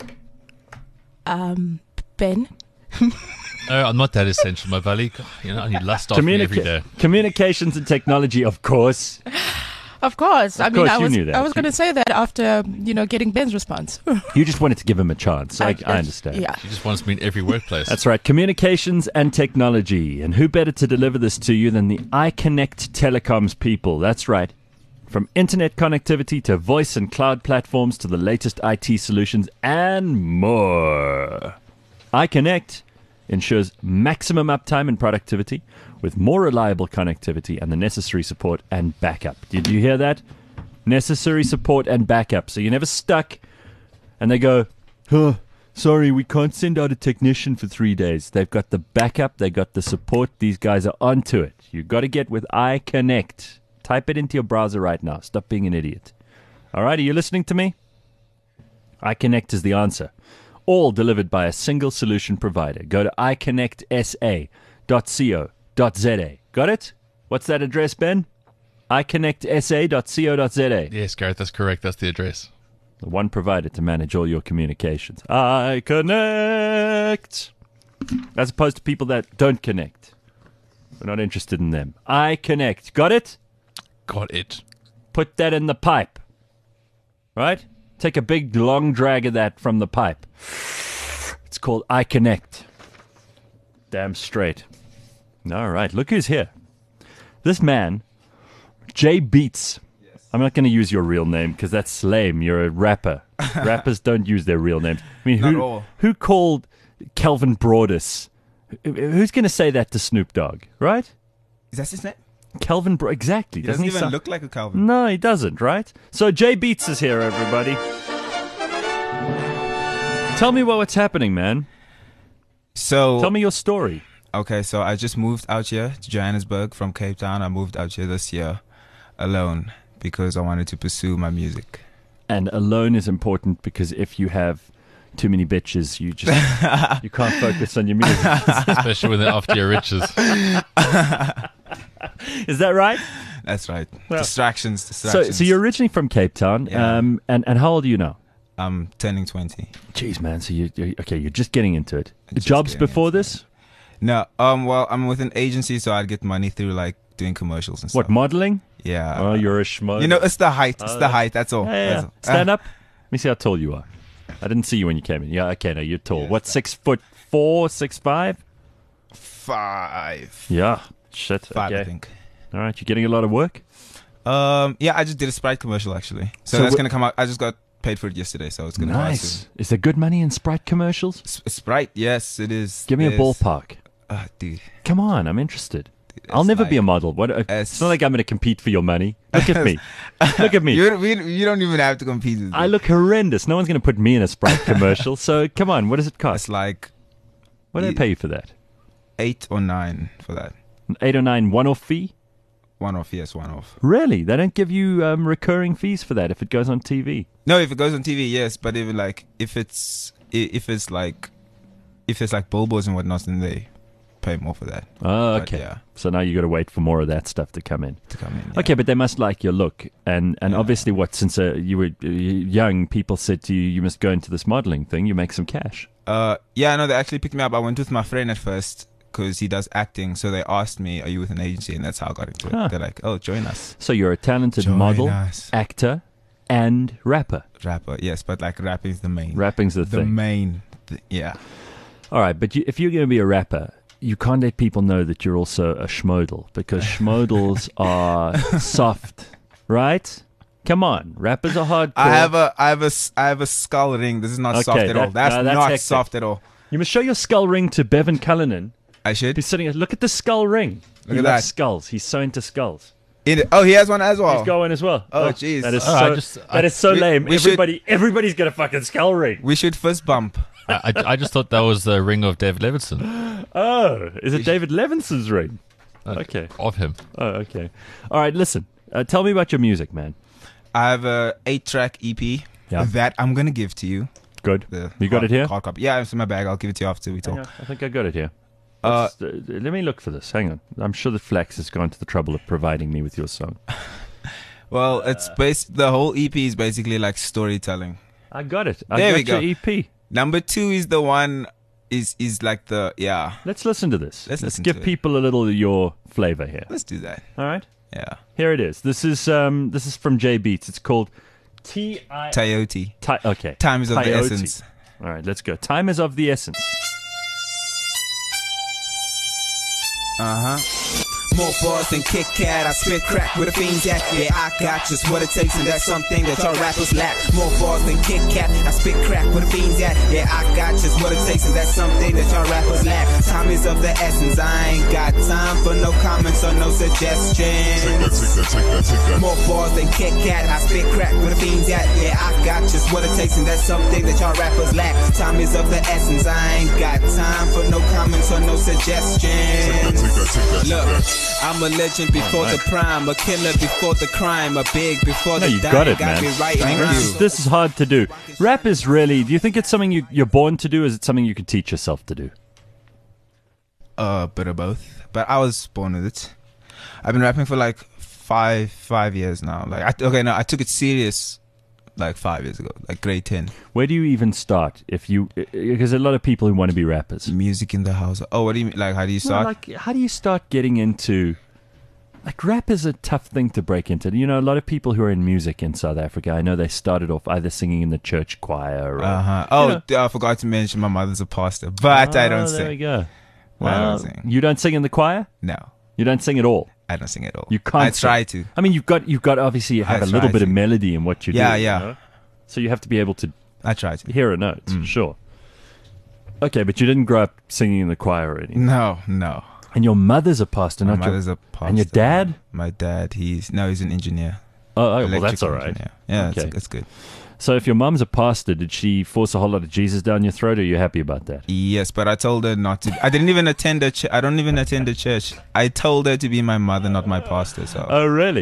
Speaker 3: Um, Ben?
Speaker 6: No, I'm not that essential, my buddy. God, you know, you lust off me every day.
Speaker 2: Communications and technology, of course.
Speaker 3: Of course. I
Speaker 2: Of
Speaker 3: mean,
Speaker 2: course
Speaker 3: I
Speaker 2: you
Speaker 3: was
Speaker 2: knew that.
Speaker 3: I was going to say that after, you know, getting Ben's response.
Speaker 2: You just wanted to give him a chance. I, I understand.
Speaker 3: Yeah.
Speaker 6: She just wants me in every workplace.
Speaker 2: That's right. Communications and technology. And who better to deliver this to you than the iConnect Telecoms people? That's right. From internet connectivity to voice and cloud platforms to the latest I T solutions and more. iConnect ensures maximum uptime and productivity with more reliable connectivity and the necessary support and backup. Did you hear that? Necessary support and backup. So you're never stuck and they go, huh, sorry, we can't send out a technician for three days. They've got the backup, they got the support. These guys are onto it. You've got to get with iConnect. Type it into your browser right now. Stop being an idiot. All right, are you listening to me? iConnect is the answer. All delivered by a single solution provider. Go to i connect s a dot co dot z a. Got it? What's that address, Ben? i connect s a dot co dot z a.
Speaker 6: Yes, Gareth, that's correct. That's the address.
Speaker 2: The one provider to manage all your communications. iConnect. As opposed to people that don't connect. We're not interested in them. iConnect. Got it?
Speaker 6: Got it.
Speaker 2: Put that in the pipe. Right? Take a big long drag of that from the pipe. It's called iConnect. Damn straight. All right, look who's here. This man, Jay Beats. I'm not going to use your real name because that's lame. You're a rapper. Rappers don't use their real names. I mean,
Speaker 10: Not
Speaker 2: who
Speaker 10: all.
Speaker 2: who called Kelvin Broadus? Who's going to say that to Snoop Dogg, right?
Speaker 10: Is that his name?
Speaker 2: Kelvin Bro exactly.
Speaker 10: He doesn't
Speaker 2: he
Speaker 10: even
Speaker 2: sound-
Speaker 10: look like a Calvin.
Speaker 2: No, he doesn't, right? So Jay Beats is here, everybody. Tell me what, what's happening, man.
Speaker 10: So
Speaker 2: Tell me your story.
Speaker 10: Okay, so I just moved out here to Johannesburg from Cape Town. I moved out here this year. alone because I wanted to pursue my music.
Speaker 2: And alone is important because if you have too many bitches, you just you can't focus on your music.
Speaker 6: Especially when they're after your riches.
Speaker 2: Is that right?
Speaker 10: That's right.
Speaker 2: Well,
Speaker 10: distractions,
Speaker 2: So,
Speaker 10: distractions.
Speaker 2: so you're originally from Cape Town,
Speaker 10: Yeah.
Speaker 2: um, and and how old are you now?
Speaker 10: I'm turning twenty.
Speaker 2: Jeez, man. So you you're, okay? You're just getting into it.
Speaker 10: Just
Speaker 2: Jobs
Speaker 10: getting
Speaker 2: before
Speaker 10: into
Speaker 2: this?
Speaker 10: No, um, well, I'm with an agency, so I'd get money through like doing commercials and stuff.
Speaker 2: What, modeling?
Speaker 10: Yeah.
Speaker 2: Oh, you're a schmo.
Speaker 10: You know, it's the height. It's
Speaker 2: Oh,
Speaker 10: the height. That's all.
Speaker 2: Yeah, yeah,
Speaker 10: That's
Speaker 2: yeah.
Speaker 10: all.
Speaker 2: Stand
Speaker 10: Uh,
Speaker 2: up. Let me see how tall you are. I didn't see you when you came in. Yeah, okay, no, you're tall.
Speaker 10: Yeah,
Speaker 2: what, six foot four, six five?
Speaker 10: Five.
Speaker 2: Yeah, shit.
Speaker 10: Five,
Speaker 2: okay.
Speaker 10: I think.
Speaker 2: All right, you're getting a lot of work.
Speaker 10: Um, yeah, I just did a Sprite commercial actually. So,
Speaker 2: So
Speaker 10: that's
Speaker 2: wh-
Speaker 10: gonna come out. I just got paid for it yesterday, so it's gonna come out
Speaker 2: Nice.
Speaker 10: soon.
Speaker 2: Is there good money in Sprite commercials?
Speaker 10: S- Sprite, yes, it is.
Speaker 2: Give me a
Speaker 10: There's-
Speaker 2: ballpark.
Speaker 10: Ah, dude.
Speaker 2: Come on, I'm interested. I'll
Speaker 10: it's
Speaker 2: never be a
Speaker 10: like-
Speaker 2: model. What? uh, It's,
Speaker 10: it's-
Speaker 2: not like I'm going to compete for your money. Look at me. Look at me.
Speaker 10: You, we, you don't even have to compete with me.
Speaker 2: I look horrendous. No one's going to put me in a Sprite commercial. So come on, what does it
Speaker 10: It's
Speaker 2: cost?
Speaker 10: like
Speaker 2: What do they
Speaker 10: you-
Speaker 2: pay you for that?
Speaker 10: eight or nine for that.
Speaker 2: An eight or nine one-off fee?
Speaker 10: One off, yes, one off.
Speaker 2: Really? They don't give you um, recurring fees for that if it goes on T V.
Speaker 10: No, if it goes on T V, yes, but if like if it's i- if it's like if it's like billboards and whatnot, then they pay more for that
Speaker 2: Oh,
Speaker 10: But,
Speaker 2: okay.
Speaker 10: yeah.
Speaker 2: So now you got to wait for more of that stuff to come in.
Speaker 10: to come in. yeah.
Speaker 2: Okay, but they must like your look, and and
Speaker 10: Yeah.
Speaker 2: obviously, what since uh, you were uh, young, people said to you, you must go into this modeling thing. You make some cash.
Speaker 10: Uh, yeah, no, they actually picked me up. I went with my friend at first because he does acting, so they asked me, "Are you with an agency?" And that's how I got into it.
Speaker 2: Huh.
Speaker 10: They're like, "Oh, join us."
Speaker 2: So you're a talented
Speaker 10: Join
Speaker 2: model,
Speaker 10: us.
Speaker 2: actor, and rapper.
Speaker 10: Rapper, yes, but like rapping is the main.
Speaker 2: Rapping's the,
Speaker 10: the
Speaker 2: thing.
Speaker 10: main. Th- yeah.
Speaker 2: All right, but you, if you're going to be a rapper, you can't let people know that you're also a schmodel because schmodels are soft, right? Come on, rappers are hardcore.
Speaker 10: I have a, I have a, s- I have a skull ring. This is not
Speaker 2: Okay,
Speaker 10: soft at
Speaker 2: that-
Speaker 10: all. That's,
Speaker 2: no, that's
Speaker 10: not
Speaker 2: hectic.
Speaker 10: soft at all.
Speaker 2: You must show your skull ring to Bevan Cullinan.
Speaker 10: I should.
Speaker 2: He's sitting. Look at the skull ring.
Speaker 10: Look
Speaker 2: he
Speaker 10: at
Speaker 2: loves
Speaker 10: that.
Speaker 2: skulls. He's so into skulls.
Speaker 10: In it- oh, he has one as well.
Speaker 2: He's going as well.
Speaker 10: Oh, jeez.
Speaker 2: That is
Speaker 6: Oh,
Speaker 2: so.
Speaker 6: I just-
Speaker 2: that
Speaker 6: I-
Speaker 2: is so
Speaker 10: we-
Speaker 2: lame.
Speaker 10: we should-
Speaker 2: Everybody, everybody's got a fucking skull ring.
Speaker 10: We should fist bump.
Speaker 6: I, I, I just thought that was the ring of David Levinson.
Speaker 2: Oh, is it David Levinson's ring? Okay.
Speaker 6: Of him.
Speaker 2: Oh, okay. All right. Listen. Uh, tell me about your music, man.
Speaker 10: I have a eight-track E P
Speaker 2: Yeah.
Speaker 10: that I'm gonna give to you.
Speaker 2: Good.
Speaker 10: The
Speaker 2: You got
Speaker 10: hard-
Speaker 2: it here?
Speaker 10: Hard copy. Yeah, it's in my bag. I'll give it to you after we talk.
Speaker 2: Hang on, I think I got it here.
Speaker 10: Uh,
Speaker 2: Let's, uh, let me look for this. Hang on. I'm sure that Flax has gone to the trouble of providing me with your song.
Speaker 10: Well, it's bas- the whole E P is basically like storytelling.
Speaker 2: I got it. I
Speaker 10: There
Speaker 2: got
Speaker 10: we go.
Speaker 2: your E P.
Speaker 10: Number two is the one is is like the yeah.
Speaker 2: Let's listen to this.
Speaker 10: Let's listen
Speaker 2: give
Speaker 10: to it.
Speaker 2: people a little of your flavor here.
Speaker 10: Let's do that.
Speaker 2: All right.
Speaker 10: Yeah.
Speaker 2: Here it is. This is um this is from J Beats. It's called T I
Speaker 10: Toyota.
Speaker 2: Ti- okay.
Speaker 10: Time is of the
Speaker 2: Coyote.
Speaker 10: essence.
Speaker 2: All right, let's go. Time is of the essence.
Speaker 10: Uh huh.
Speaker 11: More bars than Kit Kat, I spit crack with a fiends at. Yeah, I got just what it takes, and that's something that y'all rappers lack. More bars than Kit Kat, I spit crack with a fiends at. Yeah, I got just what it takes, and that's something that y'all rappers lack. Time is of the essence, I ain't got time for no comments or no suggestions.
Speaker 12: Take that, take that, take that, take that.
Speaker 11: More bars than Kit Kat, I spit crack with a fiends at. Yeah, I got just what it takes, and that's something that y'all rappers lack. Time is of the essence, I ain't got time for no comments or no suggestions.
Speaker 12: Take that, take that, take that, take
Speaker 11: Look,
Speaker 12: that.
Speaker 11: I'm a legend before the prime, a killer before the crime, a big before
Speaker 2: No,
Speaker 11: the
Speaker 2: you
Speaker 11: dime.
Speaker 2: got it, man.
Speaker 11: me right
Speaker 10: Thank
Speaker 11: and
Speaker 10: you.
Speaker 11: right.
Speaker 2: This is hard to do. Rap is really. Do you think it's something you, you're born to do? Or is it something you could teach yourself to do?
Speaker 10: Uh, bit of both. But I was born with it. I've been rapping for like five five years now. Like, I, okay, no, I took it serious like five years ago, like grade ten.
Speaker 2: Where do you even start? If you, because a lot of people who want to be rappers.
Speaker 10: Music in the house. Oh, what do you mean? Like, how do you
Speaker 2: No,
Speaker 10: start?
Speaker 2: like, how do you start getting into? Like, rap is a tough thing to break into. You know, a lot of people who are in music in South Africa, I know they started off either singing in the church choir or.
Speaker 10: Uh huh.
Speaker 2: you
Speaker 10: Oh,
Speaker 2: know.
Speaker 10: d- I forgot to mention my mother's a pastor, but I
Speaker 2: Oh,
Speaker 10: don't
Speaker 2: There we
Speaker 10: sing.
Speaker 2: go.
Speaker 10: I don't
Speaker 2: Well,
Speaker 10: sing.
Speaker 2: you don't sing in the choir?
Speaker 10: No,
Speaker 2: You don't sing at all?
Speaker 10: I don't sing at all.
Speaker 2: You can't
Speaker 10: I
Speaker 2: sing.
Speaker 10: try to.
Speaker 2: I mean, you've got, you've got obviously you have
Speaker 10: I
Speaker 2: a little
Speaker 10: try
Speaker 2: bit of
Speaker 10: to.
Speaker 2: melody in what you
Speaker 10: Yeah,
Speaker 2: do. you
Speaker 10: yeah.
Speaker 2: know? So you have to be able to
Speaker 10: I try to.
Speaker 2: hear a note,
Speaker 10: Mm.
Speaker 2: sure. Okay, but you didn't grow up singing in the choir or anything.
Speaker 10: No, no.
Speaker 2: And your mother's a pastor,
Speaker 10: My
Speaker 2: not your...
Speaker 10: mother's a pastor.
Speaker 2: And your dad?
Speaker 10: My dad, he's no, he's an engineer.
Speaker 2: Oh, oh well, that's
Speaker 10: Electrical
Speaker 2: all right.
Speaker 10: engineer. Yeah,
Speaker 2: Okay.
Speaker 10: it's, it's good.
Speaker 2: So if your mum's a pastor, did she force a whole lot of Jesus down your throat, or are you happy about that?
Speaker 10: Yes, but I told her not to. I didn't even attend a. Ch- I don't even attend a church. I told her to be my mother, not my pastor. So
Speaker 2: Oh, really?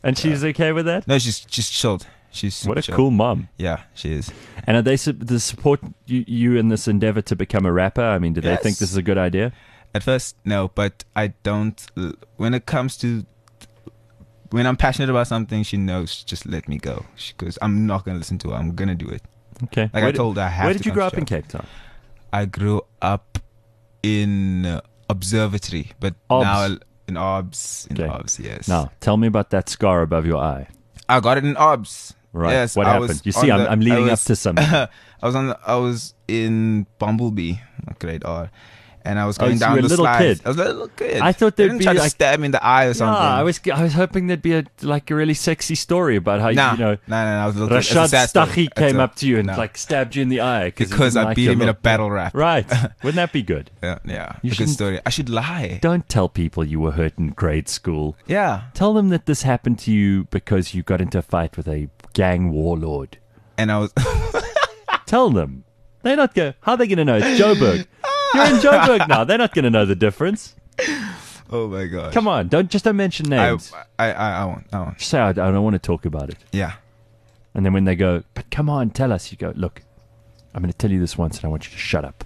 Speaker 2: And she's okay with that?
Speaker 10: No, she's just chilled. She's
Speaker 2: What a
Speaker 10: chill.
Speaker 2: cool mom.
Speaker 10: Yeah, she is.
Speaker 2: And are they su- the support you, you in this endeavor to become a rapper? I mean, do they
Speaker 10: Yes.
Speaker 2: think this is a good idea?
Speaker 10: At first, no, but I don't. When it comes to when I'm passionate about something, she knows. Just let me go. She goes, I'm not gonna listen to her. I'm gonna do it.
Speaker 2: Okay.
Speaker 10: Like
Speaker 2: Where
Speaker 10: I
Speaker 2: did-
Speaker 10: told her, I have
Speaker 2: Where
Speaker 10: to
Speaker 2: did you
Speaker 10: come
Speaker 2: grow
Speaker 10: to
Speaker 2: up in
Speaker 10: job.
Speaker 2: Cape Town?
Speaker 10: I grew up in uh, Observatory, but
Speaker 2: Obs.
Speaker 10: now in Obs. In
Speaker 2: Okay.
Speaker 10: Obs, yes.
Speaker 2: Now, tell me about that scar above your eye.
Speaker 10: I got it in Obs.
Speaker 2: Right.
Speaker 10: Yes,
Speaker 2: What
Speaker 10: I
Speaker 2: happened?
Speaker 10: was
Speaker 2: You see,
Speaker 10: on
Speaker 2: I'm-
Speaker 10: the-
Speaker 2: I'm leading
Speaker 10: I
Speaker 2: up to something.
Speaker 10: I was on. The, I was in Bumblebee, grade R, and I was
Speaker 2: Oh,
Speaker 10: going
Speaker 2: so
Speaker 10: down
Speaker 2: you were a
Speaker 10: the
Speaker 2: little
Speaker 10: slides.
Speaker 2: kid.
Speaker 10: I was a little kid.
Speaker 2: I thought
Speaker 10: they
Speaker 2: there'd
Speaker 10: didn't
Speaker 2: be
Speaker 10: try to
Speaker 2: like-
Speaker 10: stab me in the eye or something.
Speaker 2: Yeah, I was I was hoping there'd be a like a really sexy story about how
Speaker 10: Nah,
Speaker 2: you know
Speaker 10: nah, nah, nah, I was a little kid. It's a
Speaker 2: Rashad
Speaker 10: sad story.
Speaker 2: Stachy
Speaker 10: It's
Speaker 2: came
Speaker 10: a-
Speaker 2: up to you and
Speaker 10: no.
Speaker 2: like stabbed you in the eye he
Speaker 10: because
Speaker 2: didn't
Speaker 10: I
Speaker 2: like
Speaker 10: beat
Speaker 2: your
Speaker 10: him in a
Speaker 2: look.
Speaker 10: battle rap.
Speaker 2: Right? Wouldn't that be good?
Speaker 10: Yeah, yeah.
Speaker 2: You
Speaker 10: a good
Speaker 2: shouldn't-
Speaker 10: story. I should lie.
Speaker 2: Don't tell people you were hurt in grade school.
Speaker 10: Yeah.
Speaker 2: Tell them that this happened to you because you got into a fight with a gang warlord.
Speaker 10: And I was.
Speaker 2: Tell them. They're not going. How are they going to know? It's Joburg. You're in Joburg now. They're not going to know the difference.
Speaker 10: Oh my god.
Speaker 2: Come on, don't just don't mention
Speaker 10: I,
Speaker 2: names.
Speaker 10: I, I, I won't. I won't.
Speaker 2: Just say I, I don't want to talk about it.
Speaker 10: Yeah.
Speaker 2: And then when they go, but come on, tell us. You go, look, I'm going to tell you this once, and I want you to shut up.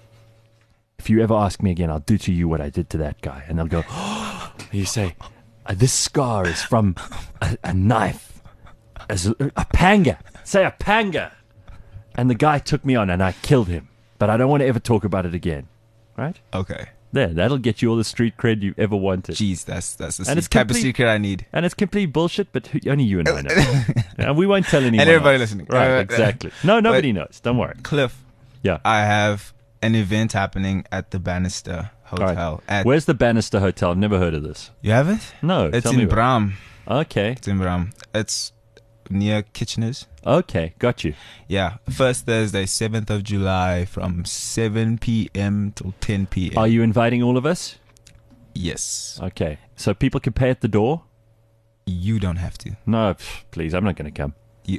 Speaker 2: If you ever ask me again, I'll do to you what I did to that guy. And they'll go, oh. You say, "Uh, this scar is from a, a knife, as a, a panga. Say a panga. And the guy took me on, and I killed him. But I don't want to ever talk about it again. Right?
Speaker 10: Okay.
Speaker 2: There, that'll get you all the street cred you ever wanted.
Speaker 10: Jeez, that's that's the
Speaker 2: And it's
Speaker 10: type of
Speaker 2: complete-
Speaker 10: secret I need.
Speaker 2: And it's complete bullshit, but who, only you and I know. And we won't tell anyone.
Speaker 10: And everybody
Speaker 2: else.
Speaker 10: listening.
Speaker 2: Right,
Speaker 10: Uh,
Speaker 2: exactly. No, nobody
Speaker 10: but-
Speaker 2: knows. Don't worry.
Speaker 10: Cliff.
Speaker 2: Yeah.
Speaker 10: I have an event happening at the Bannister
Speaker 2: All right.
Speaker 10: Hotel. At,
Speaker 2: Where's the Bannister Hotel? I've never heard of this.
Speaker 10: you haven't?
Speaker 2: No.
Speaker 10: It's
Speaker 2: tell me
Speaker 10: in
Speaker 2: about-
Speaker 10: Bram.
Speaker 2: Okay.
Speaker 10: It's in Bram. It's near Kitchener's.
Speaker 2: Okay. Got you.
Speaker 10: Yeah. First Thursday, seventh of July from seven p.m. till ten p.m.
Speaker 2: Are you inviting all of us?
Speaker 10: Yes.
Speaker 2: Okay. So people can pay at the door?
Speaker 10: You don't have to.
Speaker 2: No, pff, please. I'm not going to come.
Speaker 10: You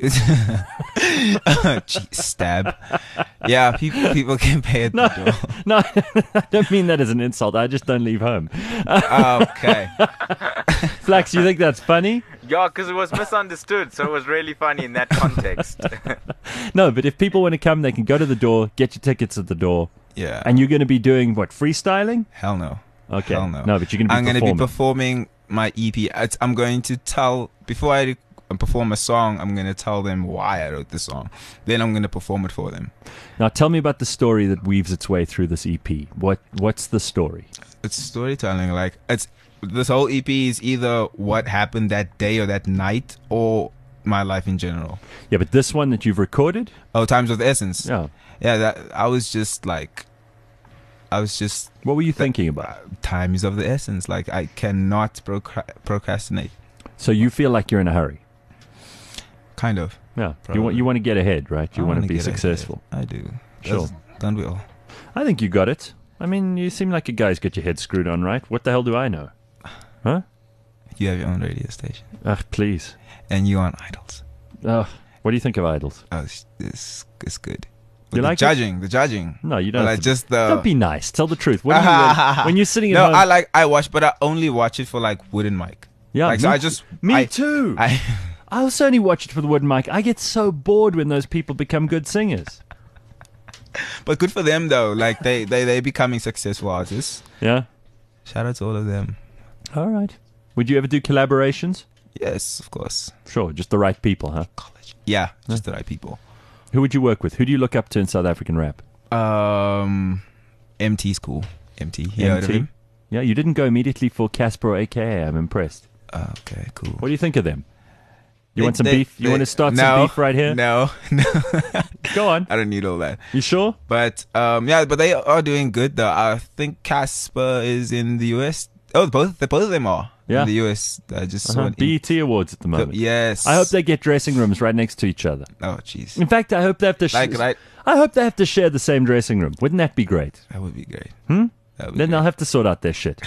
Speaker 10: Gee, stab. Yeah, people people can pay at
Speaker 2: No,
Speaker 10: the door.
Speaker 2: no, I don't mean that as an insult. I just don't leave home.
Speaker 10: Okay.
Speaker 2: Flax, you think that's funny?
Speaker 5: Yeah, because it was misunderstood, so it was really funny in that context.
Speaker 2: No, but if people want to come, they can go to the door, get your tickets at the door.
Speaker 10: Yeah.
Speaker 2: And you're going to be doing what, freestyling?
Speaker 10: Hell no.
Speaker 2: Okay.
Speaker 10: Hell no.
Speaker 2: No, but you're going to be
Speaker 10: I'm gonna
Speaker 2: performing.
Speaker 10: be performing my E P. It's, I'm going to tell before I re- perform a song. I'm going to tell them why I wrote the song. Then I'm going to perform it for them.
Speaker 2: Now, tell me about the story that weaves its way through this E P. What What's the story?
Speaker 10: It's storytelling. Like it's this whole E P is either what happened that day or that night, or my life in general.
Speaker 2: Yeah, but this one that you've recorded?
Speaker 10: Oh, Times of the Essence.
Speaker 2: Yeah.
Speaker 10: Yeah, that I was just like, I was just.
Speaker 2: What were you thinking about?
Speaker 10: Time is of the essence. Like I cannot procra- procrastinate.
Speaker 2: So you feel like you're in a hurry?
Speaker 10: Kind of.
Speaker 2: Yeah. You
Speaker 10: Probably.
Speaker 2: want you want to get ahead, right? You
Speaker 10: I
Speaker 2: want to
Speaker 10: wanna
Speaker 2: be
Speaker 10: get ahead.
Speaker 2: successful.
Speaker 10: I do.
Speaker 2: Sure.
Speaker 10: That's- Don't we all?
Speaker 2: I think you got it. I mean, you seem like a guy's got your head screwed on, right? What the hell do I know? Huh?
Speaker 10: You have your own radio station.
Speaker 2: Ugh, please.
Speaker 10: And you on Idols.
Speaker 2: Ugh. What do you think of Idols?
Speaker 10: Oh, it's, it's, it's good.
Speaker 2: You
Speaker 10: But the
Speaker 2: like it?
Speaker 10: judging, the judging.
Speaker 2: No, you don't.
Speaker 10: Well,
Speaker 2: have
Speaker 10: like
Speaker 2: to-
Speaker 10: just the.
Speaker 2: Don't be nice. Tell the truth. What do you really- when you're sitting at
Speaker 10: no,
Speaker 2: home?
Speaker 10: I like I watch, but I only watch it for like wooden mic.
Speaker 2: Yeah,
Speaker 10: like so
Speaker 2: me-
Speaker 10: I just
Speaker 2: me
Speaker 10: I,
Speaker 2: too.
Speaker 10: I
Speaker 2: I also only watch it for the wooden mic. I get so bored when those people become good singers.
Speaker 10: but good for them though. Like they they they becoming successful artists.
Speaker 2: Yeah.
Speaker 10: Shout out to all of them.
Speaker 2: All right. Would you ever do collaborations?
Speaker 10: Yes, of course.
Speaker 2: Sure, just the right people, huh?
Speaker 10: Yeah, just the right people.
Speaker 2: Who would you work with? Who do you look up to in South African rap?
Speaker 10: Um, M T's cool. M T. You heard of him?
Speaker 2: Yeah, you didn't go immediately for Casper or A K A. I'm impressed.
Speaker 10: Uh, okay, cool.
Speaker 2: What do you think of them? You
Speaker 10: They-
Speaker 2: want some
Speaker 10: they-
Speaker 2: beef? You
Speaker 10: they-
Speaker 2: want to start
Speaker 10: no,
Speaker 2: some beef right here?
Speaker 10: No, no.
Speaker 2: Go on.
Speaker 10: I don't need all that.
Speaker 2: You sure?
Speaker 10: But um, yeah, but they are doing good though. I think Casper is in the U S. Oh, both the both of them are
Speaker 2: Yeah.
Speaker 10: in the U S. I just saw
Speaker 2: Uh-huh.
Speaker 10: an
Speaker 2: B E T Awards at the moment.
Speaker 10: yes.
Speaker 2: I hope they get dressing rooms right next to each other.
Speaker 10: Oh, jeez.
Speaker 2: In fact, I hope they have to. Sh-
Speaker 10: Like, right-
Speaker 2: I hope they have to share the same dressing room. Wouldn't that be great?
Speaker 10: That would be great.
Speaker 2: Hmm.
Speaker 10: That would be
Speaker 2: Then
Speaker 10: great.
Speaker 2: they'll have to sort out their shit.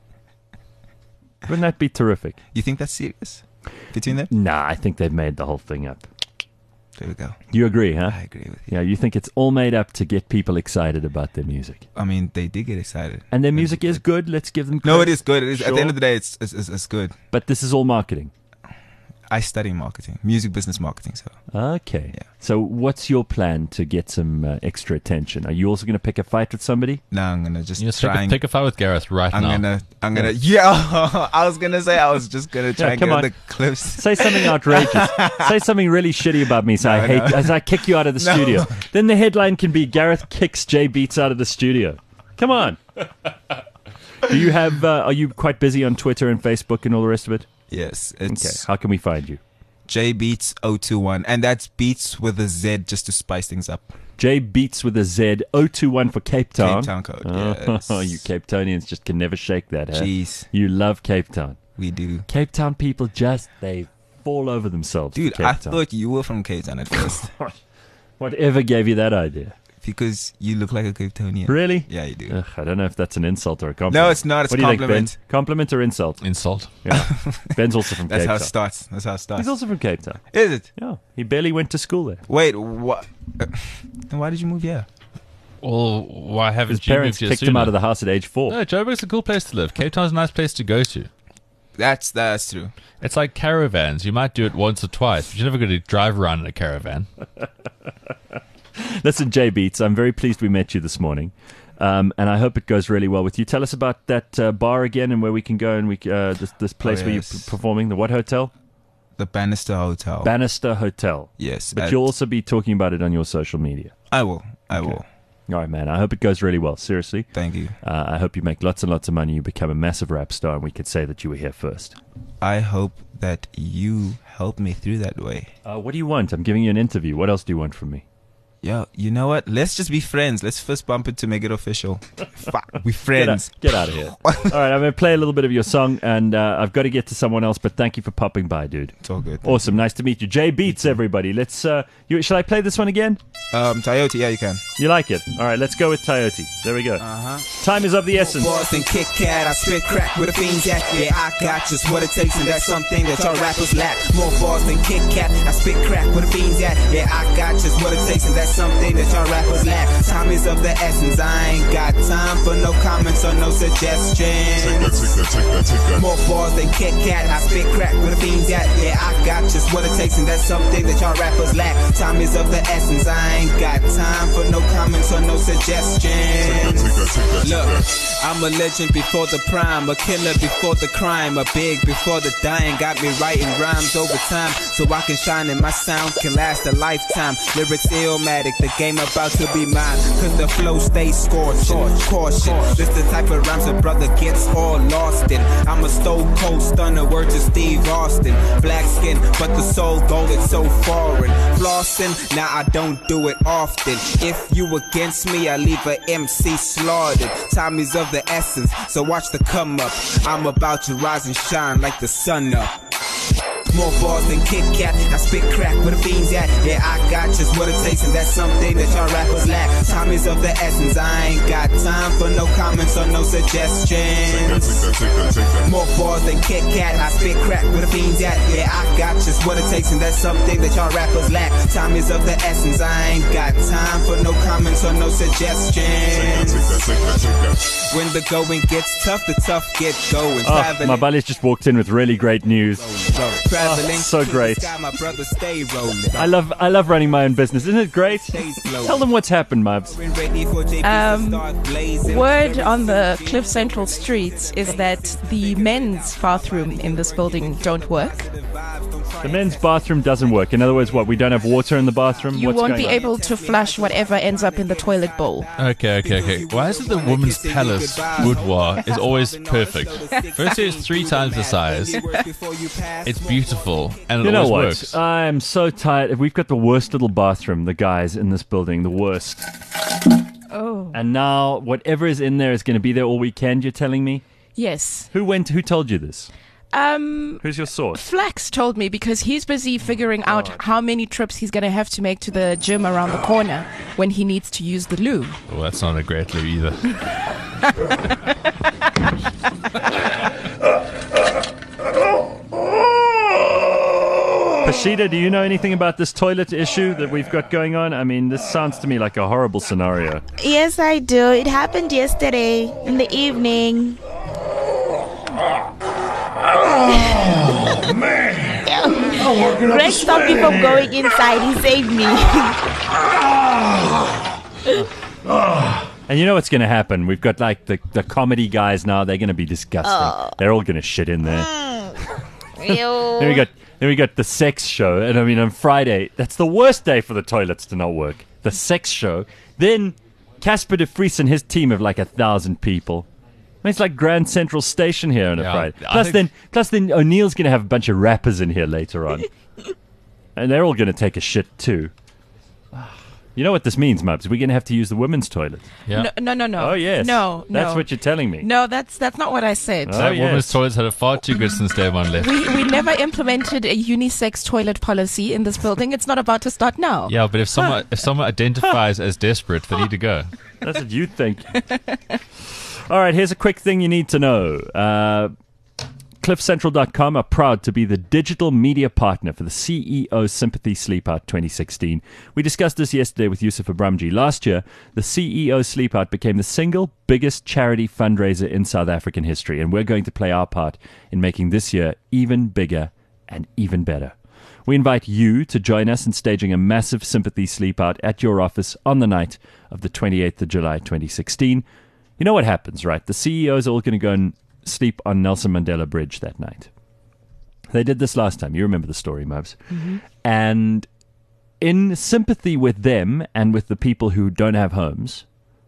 Speaker 2: Wouldn't that be terrific?
Speaker 10: You think that's serious between them?
Speaker 2: Nah, I think they've made the whole thing up.
Speaker 10: There we go.
Speaker 2: You agree, huh?
Speaker 10: I agree with you.
Speaker 2: Yeah, you think it's all made up to get people excited about their music.
Speaker 10: I mean, they did get excited.
Speaker 2: And their music is good. Let's give them credit.
Speaker 10: No, it is good. It is, At
Speaker 2: Sure.
Speaker 10: the end of the day, it's it's, it's, it's good.
Speaker 2: But this is all marketing.
Speaker 10: I study marketing, music business marketing. So
Speaker 2: Okay.
Speaker 10: Yeah.
Speaker 2: So what's your plan to get some uh, extra attention? Are you also going to pick a fight with somebody?
Speaker 10: now I'm gonna just
Speaker 6: You
Speaker 10: try
Speaker 6: pick, a,
Speaker 10: and
Speaker 6: pick a fight with Gareth right
Speaker 10: I'm
Speaker 6: now.
Speaker 10: gonna, I'm gonna, yeah. I was gonna say I was just gonna try
Speaker 2: Yeah,
Speaker 10: and
Speaker 2: come
Speaker 10: get
Speaker 2: on.
Speaker 10: the clips.
Speaker 2: Say something outrageous. Say something really shitty about me. So I
Speaker 10: No,
Speaker 2: hate
Speaker 10: no.
Speaker 2: as I kick you out of the
Speaker 10: No.
Speaker 2: studio. Then the headline can be Gareth kicks Jay Beats out of the studio. Come on. Do you have? Uh, are you quite busy on Twitter and Facebook and all the rest of it?
Speaker 10: Yes,
Speaker 2: Okay.
Speaker 10: it's
Speaker 2: How can we find you?
Speaker 10: J Beats zero two one, and that's Beats with a Z just to spice things up.
Speaker 2: J Beats with a Z zero two one for Cape Town.
Speaker 10: Cape Town code.
Speaker 2: Oh,
Speaker 10: Yes.
Speaker 2: you Cape Townians just can never shake that. Huh?
Speaker 10: Jeez,
Speaker 2: You love Cape Town.
Speaker 10: we do.
Speaker 2: Cape Town people just they fall over themselves. for
Speaker 10: Dude,
Speaker 2: Cape
Speaker 10: I
Speaker 2: Town.
Speaker 10: thought you were from Cape Town at first
Speaker 2: Whatever gave you that idea?
Speaker 10: because you look like a Cape Townian.
Speaker 2: Really?
Speaker 10: Yeah, you do.
Speaker 2: Ugh, I don't know if that's an insult or a compliment.
Speaker 10: No, it's not. It's
Speaker 2: what do you
Speaker 10: compliment.
Speaker 2: think, Ben? Compliment or insult?
Speaker 6: Insult.
Speaker 2: Yeah. Ben's also from
Speaker 10: That's
Speaker 2: Cape
Speaker 10: how it
Speaker 2: Town.
Speaker 10: starts. That's how it starts.
Speaker 2: He's also from Cape Town.
Speaker 10: Is it?
Speaker 2: Yeah. He barely went to school there.
Speaker 10: Wait, what? Then why did you move here?
Speaker 6: Well, why haven't
Speaker 2: His
Speaker 6: you
Speaker 2: parents
Speaker 6: moved here
Speaker 2: kicked
Speaker 6: sooner?
Speaker 2: him out of the house at age four.
Speaker 6: No, Joburg's a cool place to live. Cape Town's a nice place to go to.
Speaker 10: That's that's true.
Speaker 6: It's like caravans. You might do it once or twice, but you're never going to drive around in a caravan.
Speaker 2: Listen, Jay Beats, I'm very pleased we met you this morning. Um, and I hope it goes really well with you. Tell us about that uh, bar again and where we can go and we uh, this, this place
Speaker 10: Oh,
Speaker 2: where
Speaker 10: yes.
Speaker 2: you're p- performing. The what hotel?
Speaker 10: The Bannister Hotel.
Speaker 2: Bannister Hotel.
Speaker 10: yes,
Speaker 2: But
Speaker 10: at-
Speaker 2: you'll also be talking about it on your social media.
Speaker 10: I will. I
Speaker 2: Okay.
Speaker 10: will.
Speaker 2: All right, man. I hope it goes really well. Seriously.
Speaker 10: Thank you.
Speaker 2: Uh, I hope you make lots and lots of money. You become a massive rap star, and we could say that you were here first.
Speaker 10: I hope that you help me through that way.
Speaker 2: Uh, what do you want? I'm giving you an interview. What else do you want from me?
Speaker 10: Yo, you know what? Let's just be friends. Let's first bump it to make it official. Fuck, we
Speaker 2: Get
Speaker 10: friends.
Speaker 2: out, get out of here. All right, I'm going to play a little bit of your song, and uh, I've got to get to someone else, but thank you for popping by, dude.
Speaker 10: It's all good.
Speaker 2: Awesome. Nice to meet you. Jay Beats, everybody. Let's. Uh, you, shall I play this one again?
Speaker 10: Um, Toyota, yeah, you can.
Speaker 2: You like it? All right, let's go with Coyote. There we go.
Speaker 11: Uh-huh.
Speaker 2: Time is of the essence.
Speaker 11: Boys and Kit Kat, I spit crack with the fiends at. Yeah, I got just what it takes, and that's something that y'all rappers lack. More bars than Kit Kat, I spit crack with the fiends at. Yeah, I got just what it takes, and that's something that y'all rappers lack. Time is of the essence, I ain't got time for no comments or no suggestions.
Speaker 12: Take that, take that, take that, take that.
Speaker 11: More bars than Kit Kat, I spit crack with the fiends at. Yeah, I got just what it takes, and that's something that y'all rappers lack. Time is of the essence, I ain't got time for no comments or no suggestions.
Speaker 12: Take that, take that, take that, take
Speaker 11: Look,
Speaker 12: that.
Speaker 11: I'm a legend before the prime, a killer before the crime, a big before the dying. Got me writing rhymes over time, so I can shine and my sound can last a lifetime. Lyrics illmatic, the game about to be mine, cause the flow stays scorching. Caution, this the type of rhymes a brother gets all lost in. I'm a stone cold stunner, word to Steve Austin. Black skin, but the soul gold, it's so foreign. Flossing, now I don't do it often. If you against me, I leave a M C slaughtered. Time is of the essence, so watch the come up. I'm about to rise and shine like the sun up. More bars than Kit Kat, I spit crack where the fiends at. Yeah, I got just what it takes, and that's something that y'all rappers lack. Time is of the essence, I ain't got time for no comments or no suggestions.
Speaker 12: Take that, take that, take that, take that.
Speaker 11: More bars than Kit Kat, I spit crack where the fiends at. Yeah, I got just what it takes, and that's something that y'all rappers lack. Time is of the essence, I ain't got time for no comments or no suggestions.
Speaker 12: Take that, take that, take that, take that.
Speaker 11: When the going gets tough, the tough get going.
Speaker 2: Oh,
Speaker 11: Traveling,
Speaker 2: my buddy's just walked in with really great news.
Speaker 11: traveling,
Speaker 2: so
Speaker 11: to the
Speaker 2: great.
Speaker 11: sky, my brother stay rolling.
Speaker 2: I love I love running my own business. Isn't it great? Tell them what's happened, Mubs.
Speaker 3: Um, word on the Cliff Central streets is that the men's bathroom in this building don't work.
Speaker 2: The men's bathroom doesn't work. In other words, what? We don't have water in the bathroom?
Speaker 3: You
Speaker 2: What's
Speaker 3: won't
Speaker 2: going
Speaker 3: be
Speaker 2: on?
Speaker 3: able to flush whatever ends up in the toilet bowl.
Speaker 6: Okay, okay, okay. Why is it the woman's palace boudoir is always perfect? Firstly, it's three times the size. It's beautiful, and it
Speaker 2: You know
Speaker 6: always
Speaker 2: what?
Speaker 6: works.
Speaker 2: I'm so tired. We've got the worst little bathroom, the guys in this building, the worst.
Speaker 3: Oh.
Speaker 2: And now whatever is in there is going to be there all weekend, you're telling me?
Speaker 3: Yes.
Speaker 2: Who went? Who told you this?
Speaker 3: Um,
Speaker 2: Who's your source?
Speaker 3: Flax told me because he's busy figuring out how many trips he's going to have to make to the gym around the corner when he needs to use the loo.
Speaker 6: Well, that's not a great loo either.
Speaker 2: Pashida, do you know anything about this toilet issue that we've got going on? I mean, this sounds to me like a horrible scenario.
Speaker 13: Yes, I do. It happened yesterday in the evening.
Speaker 12: Oh, man.
Speaker 13: Greg stopped me from going inside. He saved me.
Speaker 2: And you know what's going to happen? We've got like the, the comedy guys now. They're going to be disgusting.
Speaker 13: Oh.
Speaker 2: They're all going to shit in there.
Speaker 13: Ew.
Speaker 2: Then we got then we got the sex show, and I mean on Friday, that's the worst day for the toilets to not work. The sex show. Then Casper de Vries and his team of like a thousand people. I mean, it's like Grand Central Station here on a
Speaker 6: Yeah,
Speaker 2: Friday.
Speaker 6: I
Speaker 2: Plus
Speaker 6: think-
Speaker 2: then, plus then O'Neill's going to have a bunch of rappers in here later on, and they're all going to take a shit too. You know what this means, Mubs? We're going to have to use the women's toilet.
Speaker 6: Yeah.
Speaker 3: No, no, no, no.
Speaker 2: Oh yes.
Speaker 3: No, no.
Speaker 2: That's what you're telling me.
Speaker 3: No, that's that's not what I said.
Speaker 2: Oh,
Speaker 6: That
Speaker 2: yes.
Speaker 6: women's toilets had it far too good since day one left.
Speaker 3: We we never implemented a unisex toilet policy in this building. It's not about to start now.
Speaker 6: Yeah, but if someone if someone identifies as desperate, they need to go.
Speaker 2: That's what you think. All right, here's a quick thing you need to know. Uh, cliff central dot com are proud to be the digital media partner for the C E O Sympathy Sleep Out twenty sixteen. We discussed this yesterday with Yusuf Abramji. Last year, the C E O Sleep Out became the single biggest charity fundraiser in South African history, and we're going to play our part in making this year even bigger and even better. We invite you to join us in staging a massive sympathy sleep out at your office on the night of the twenty-eighth of July twenty sixteen. You know what happens, right? The C E Os are all going to go and sleep on Nelson Mandela Bridge that night. They did this last time. You remember the story, Mubs.
Speaker 3: Mm-hmm.
Speaker 2: And in sympathy with them and with the people who don't have homes,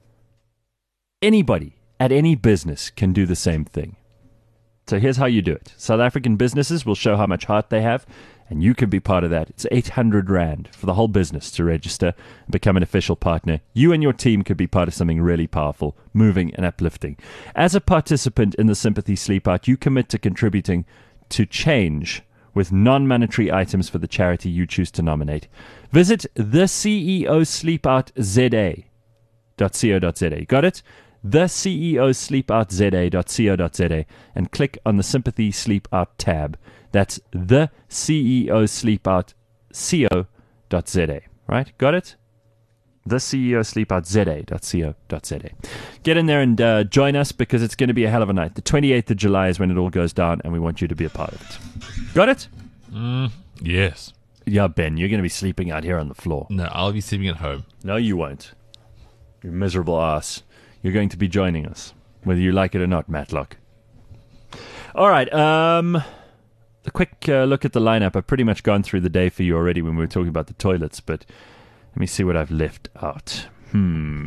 Speaker 2: anybody at any business can do the same thing. So here's how you do it. South African businesses will show how much heart they have, and you can be part of that. It's eight hundred rand for the whole business to register and become an official partner. You and your team could be part of something really powerful, moving and uplifting. As a participant in the Sympathy Sleep Out, you commit to contributing to change with non-monetary items for the charity you choose to nominate. Visit the C E O Sleep Out Z A dot co dot za. Got it? the C E O Sleep Out Z A dot co dot za and click on the Sympathy Sleep Out tab. That's the C E O Sleep Out co dot za. Right? Got it? the C E O Sleep Out Z A dot co dot za. Get in there and uh, join us because it's going to be a hell of a night. The twenty-eighth of July is when it all goes down, and we want you to be a part of it. Got it?
Speaker 6: Mm, yes.
Speaker 2: Yeah, Ben, you're going to be sleeping out here on the floor.
Speaker 6: No, I'll be sleeping at home.
Speaker 2: No, you won't. You miserable ass. You're going to be joining us, whether you like it or not, Matlock. All right. Um, a quick uh, look at the lineup. I've pretty much gone through the day for you already when we were talking about the toilets, but let me see what I've left out. Hmm.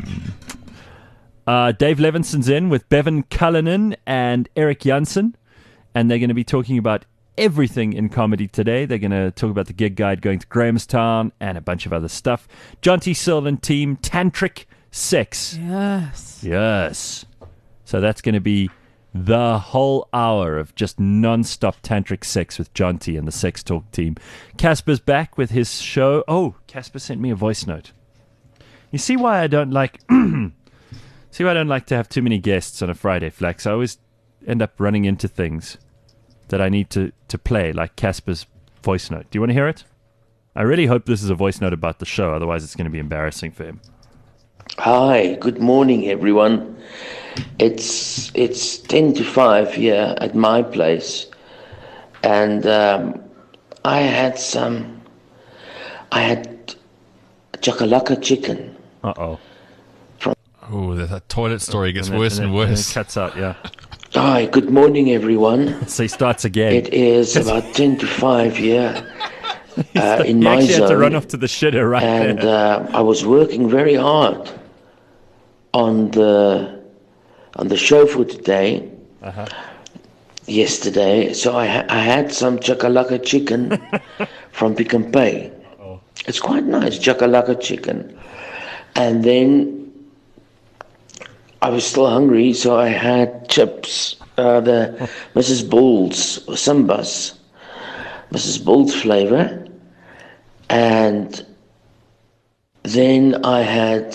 Speaker 2: Uh, Dave Levinson's in with Bevan Cullinan and Eric Janssen, and they're going to be talking about everything in comedy today. They're going to talk about the gig guide going to Grahamstown and a bunch of other stuff. John T. Silvan team, Tantric Sex.
Speaker 3: Yes.
Speaker 2: Yes. So that's going to be the whole hour of just non-stop tantric sex with John T and the Sex Talk team. Casper's back with his show. Oh, Casper sent me a voice note. You see why I don't like... see why I don't like to have too many guests on a Friday, Flax? I always end up running into things that I need to, to play, like Casper's voice note. Do you want to hear it? I really hope this is a voice note about the show, otherwise it's going to be embarrassing for him.
Speaker 14: Hi, good morning, everyone. It's it's ten to five here at my place, and um, I had some. I had chakalaka chicken.
Speaker 2: Uh oh.
Speaker 6: Oh, the, the toilet story gets
Speaker 2: And then-
Speaker 6: worse
Speaker 2: and
Speaker 6: and,
Speaker 2: then- and
Speaker 6: worse.
Speaker 2: it cuts out, yeah.
Speaker 14: Hi, good morning, everyone.
Speaker 2: So he starts again.
Speaker 14: It is about ten to five here uh, in
Speaker 2: you
Speaker 14: my
Speaker 2: actually
Speaker 14: zone.
Speaker 2: had to run off to the shitter right
Speaker 14: and
Speaker 2: there.
Speaker 14: uh, I was working very hard on the on the show for today.
Speaker 2: Uh-huh.
Speaker 14: Yesterday, so I ha- I had some chakalaka chicken from Pick n Pay.
Speaker 2: Oh.
Speaker 14: It's quite nice chakalaka chicken, and then I was still hungry, so I had chips, uh, the Missus Bull's Simbas, Missus Bull's flavor, and then I had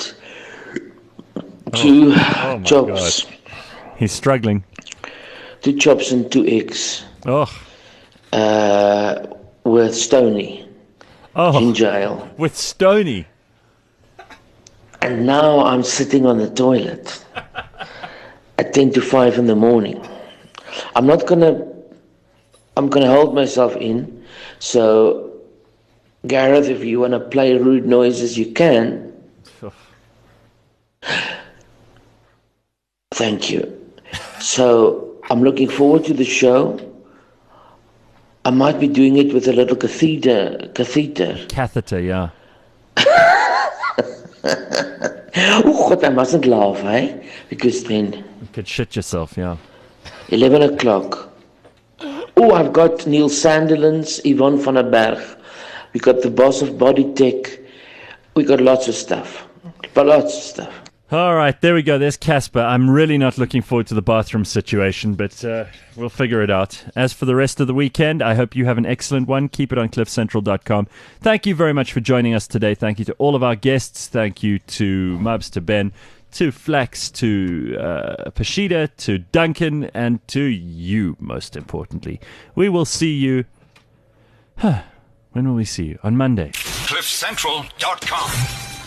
Speaker 14: two
Speaker 2: Oh my
Speaker 14: chops.
Speaker 2: God. He's struggling.
Speaker 14: Two chops and two eggs.
Speaker 2: Oh.
Speaker 14: Uh, with Stony.
Speaker 2: Oh.
Speaker 14: Ginger ale.
Speaker 2: With Stony.
Speaker 14: And now I'm sitting on the toilet at ten to five in the morning. I'm not gonna I'm going to hold myself in. So, Gareth, if you want to play rude noises, you can. Thank you. So, I'm looking forward to the show. I might be doing it with a little catheter. Catheter.
Speaker 2: Catheter, yeah.
Speaker 14: Oh, God, I mustn't laugh, eh? Because then...
Speaker 2: You could shit yourself, yeah.
Speaker 14: eleven o'clock. Oh, I've got Neil Sandilands, Yvonne van der Berg. We got the boss of Body Tech. We got lots of stuff. Lots of stuff.
Speaker 2: All right, there we go. There's Casper. I'm really not looking forward to the bathroom situation, but uh, we'll figure it out. As for the rest of the weekend, I hope you have an excellent one. Keep it on cliff central dot com. Thank you very much for joining us today. Thank you to all of our guests. Thank you to Mubs, to Ben, to Flax, to uh, Pashida, to Duncan, and to you, most importantly. We will see you... Huh, when will we see you? On Monday.
Speaker 1: cliff central dot com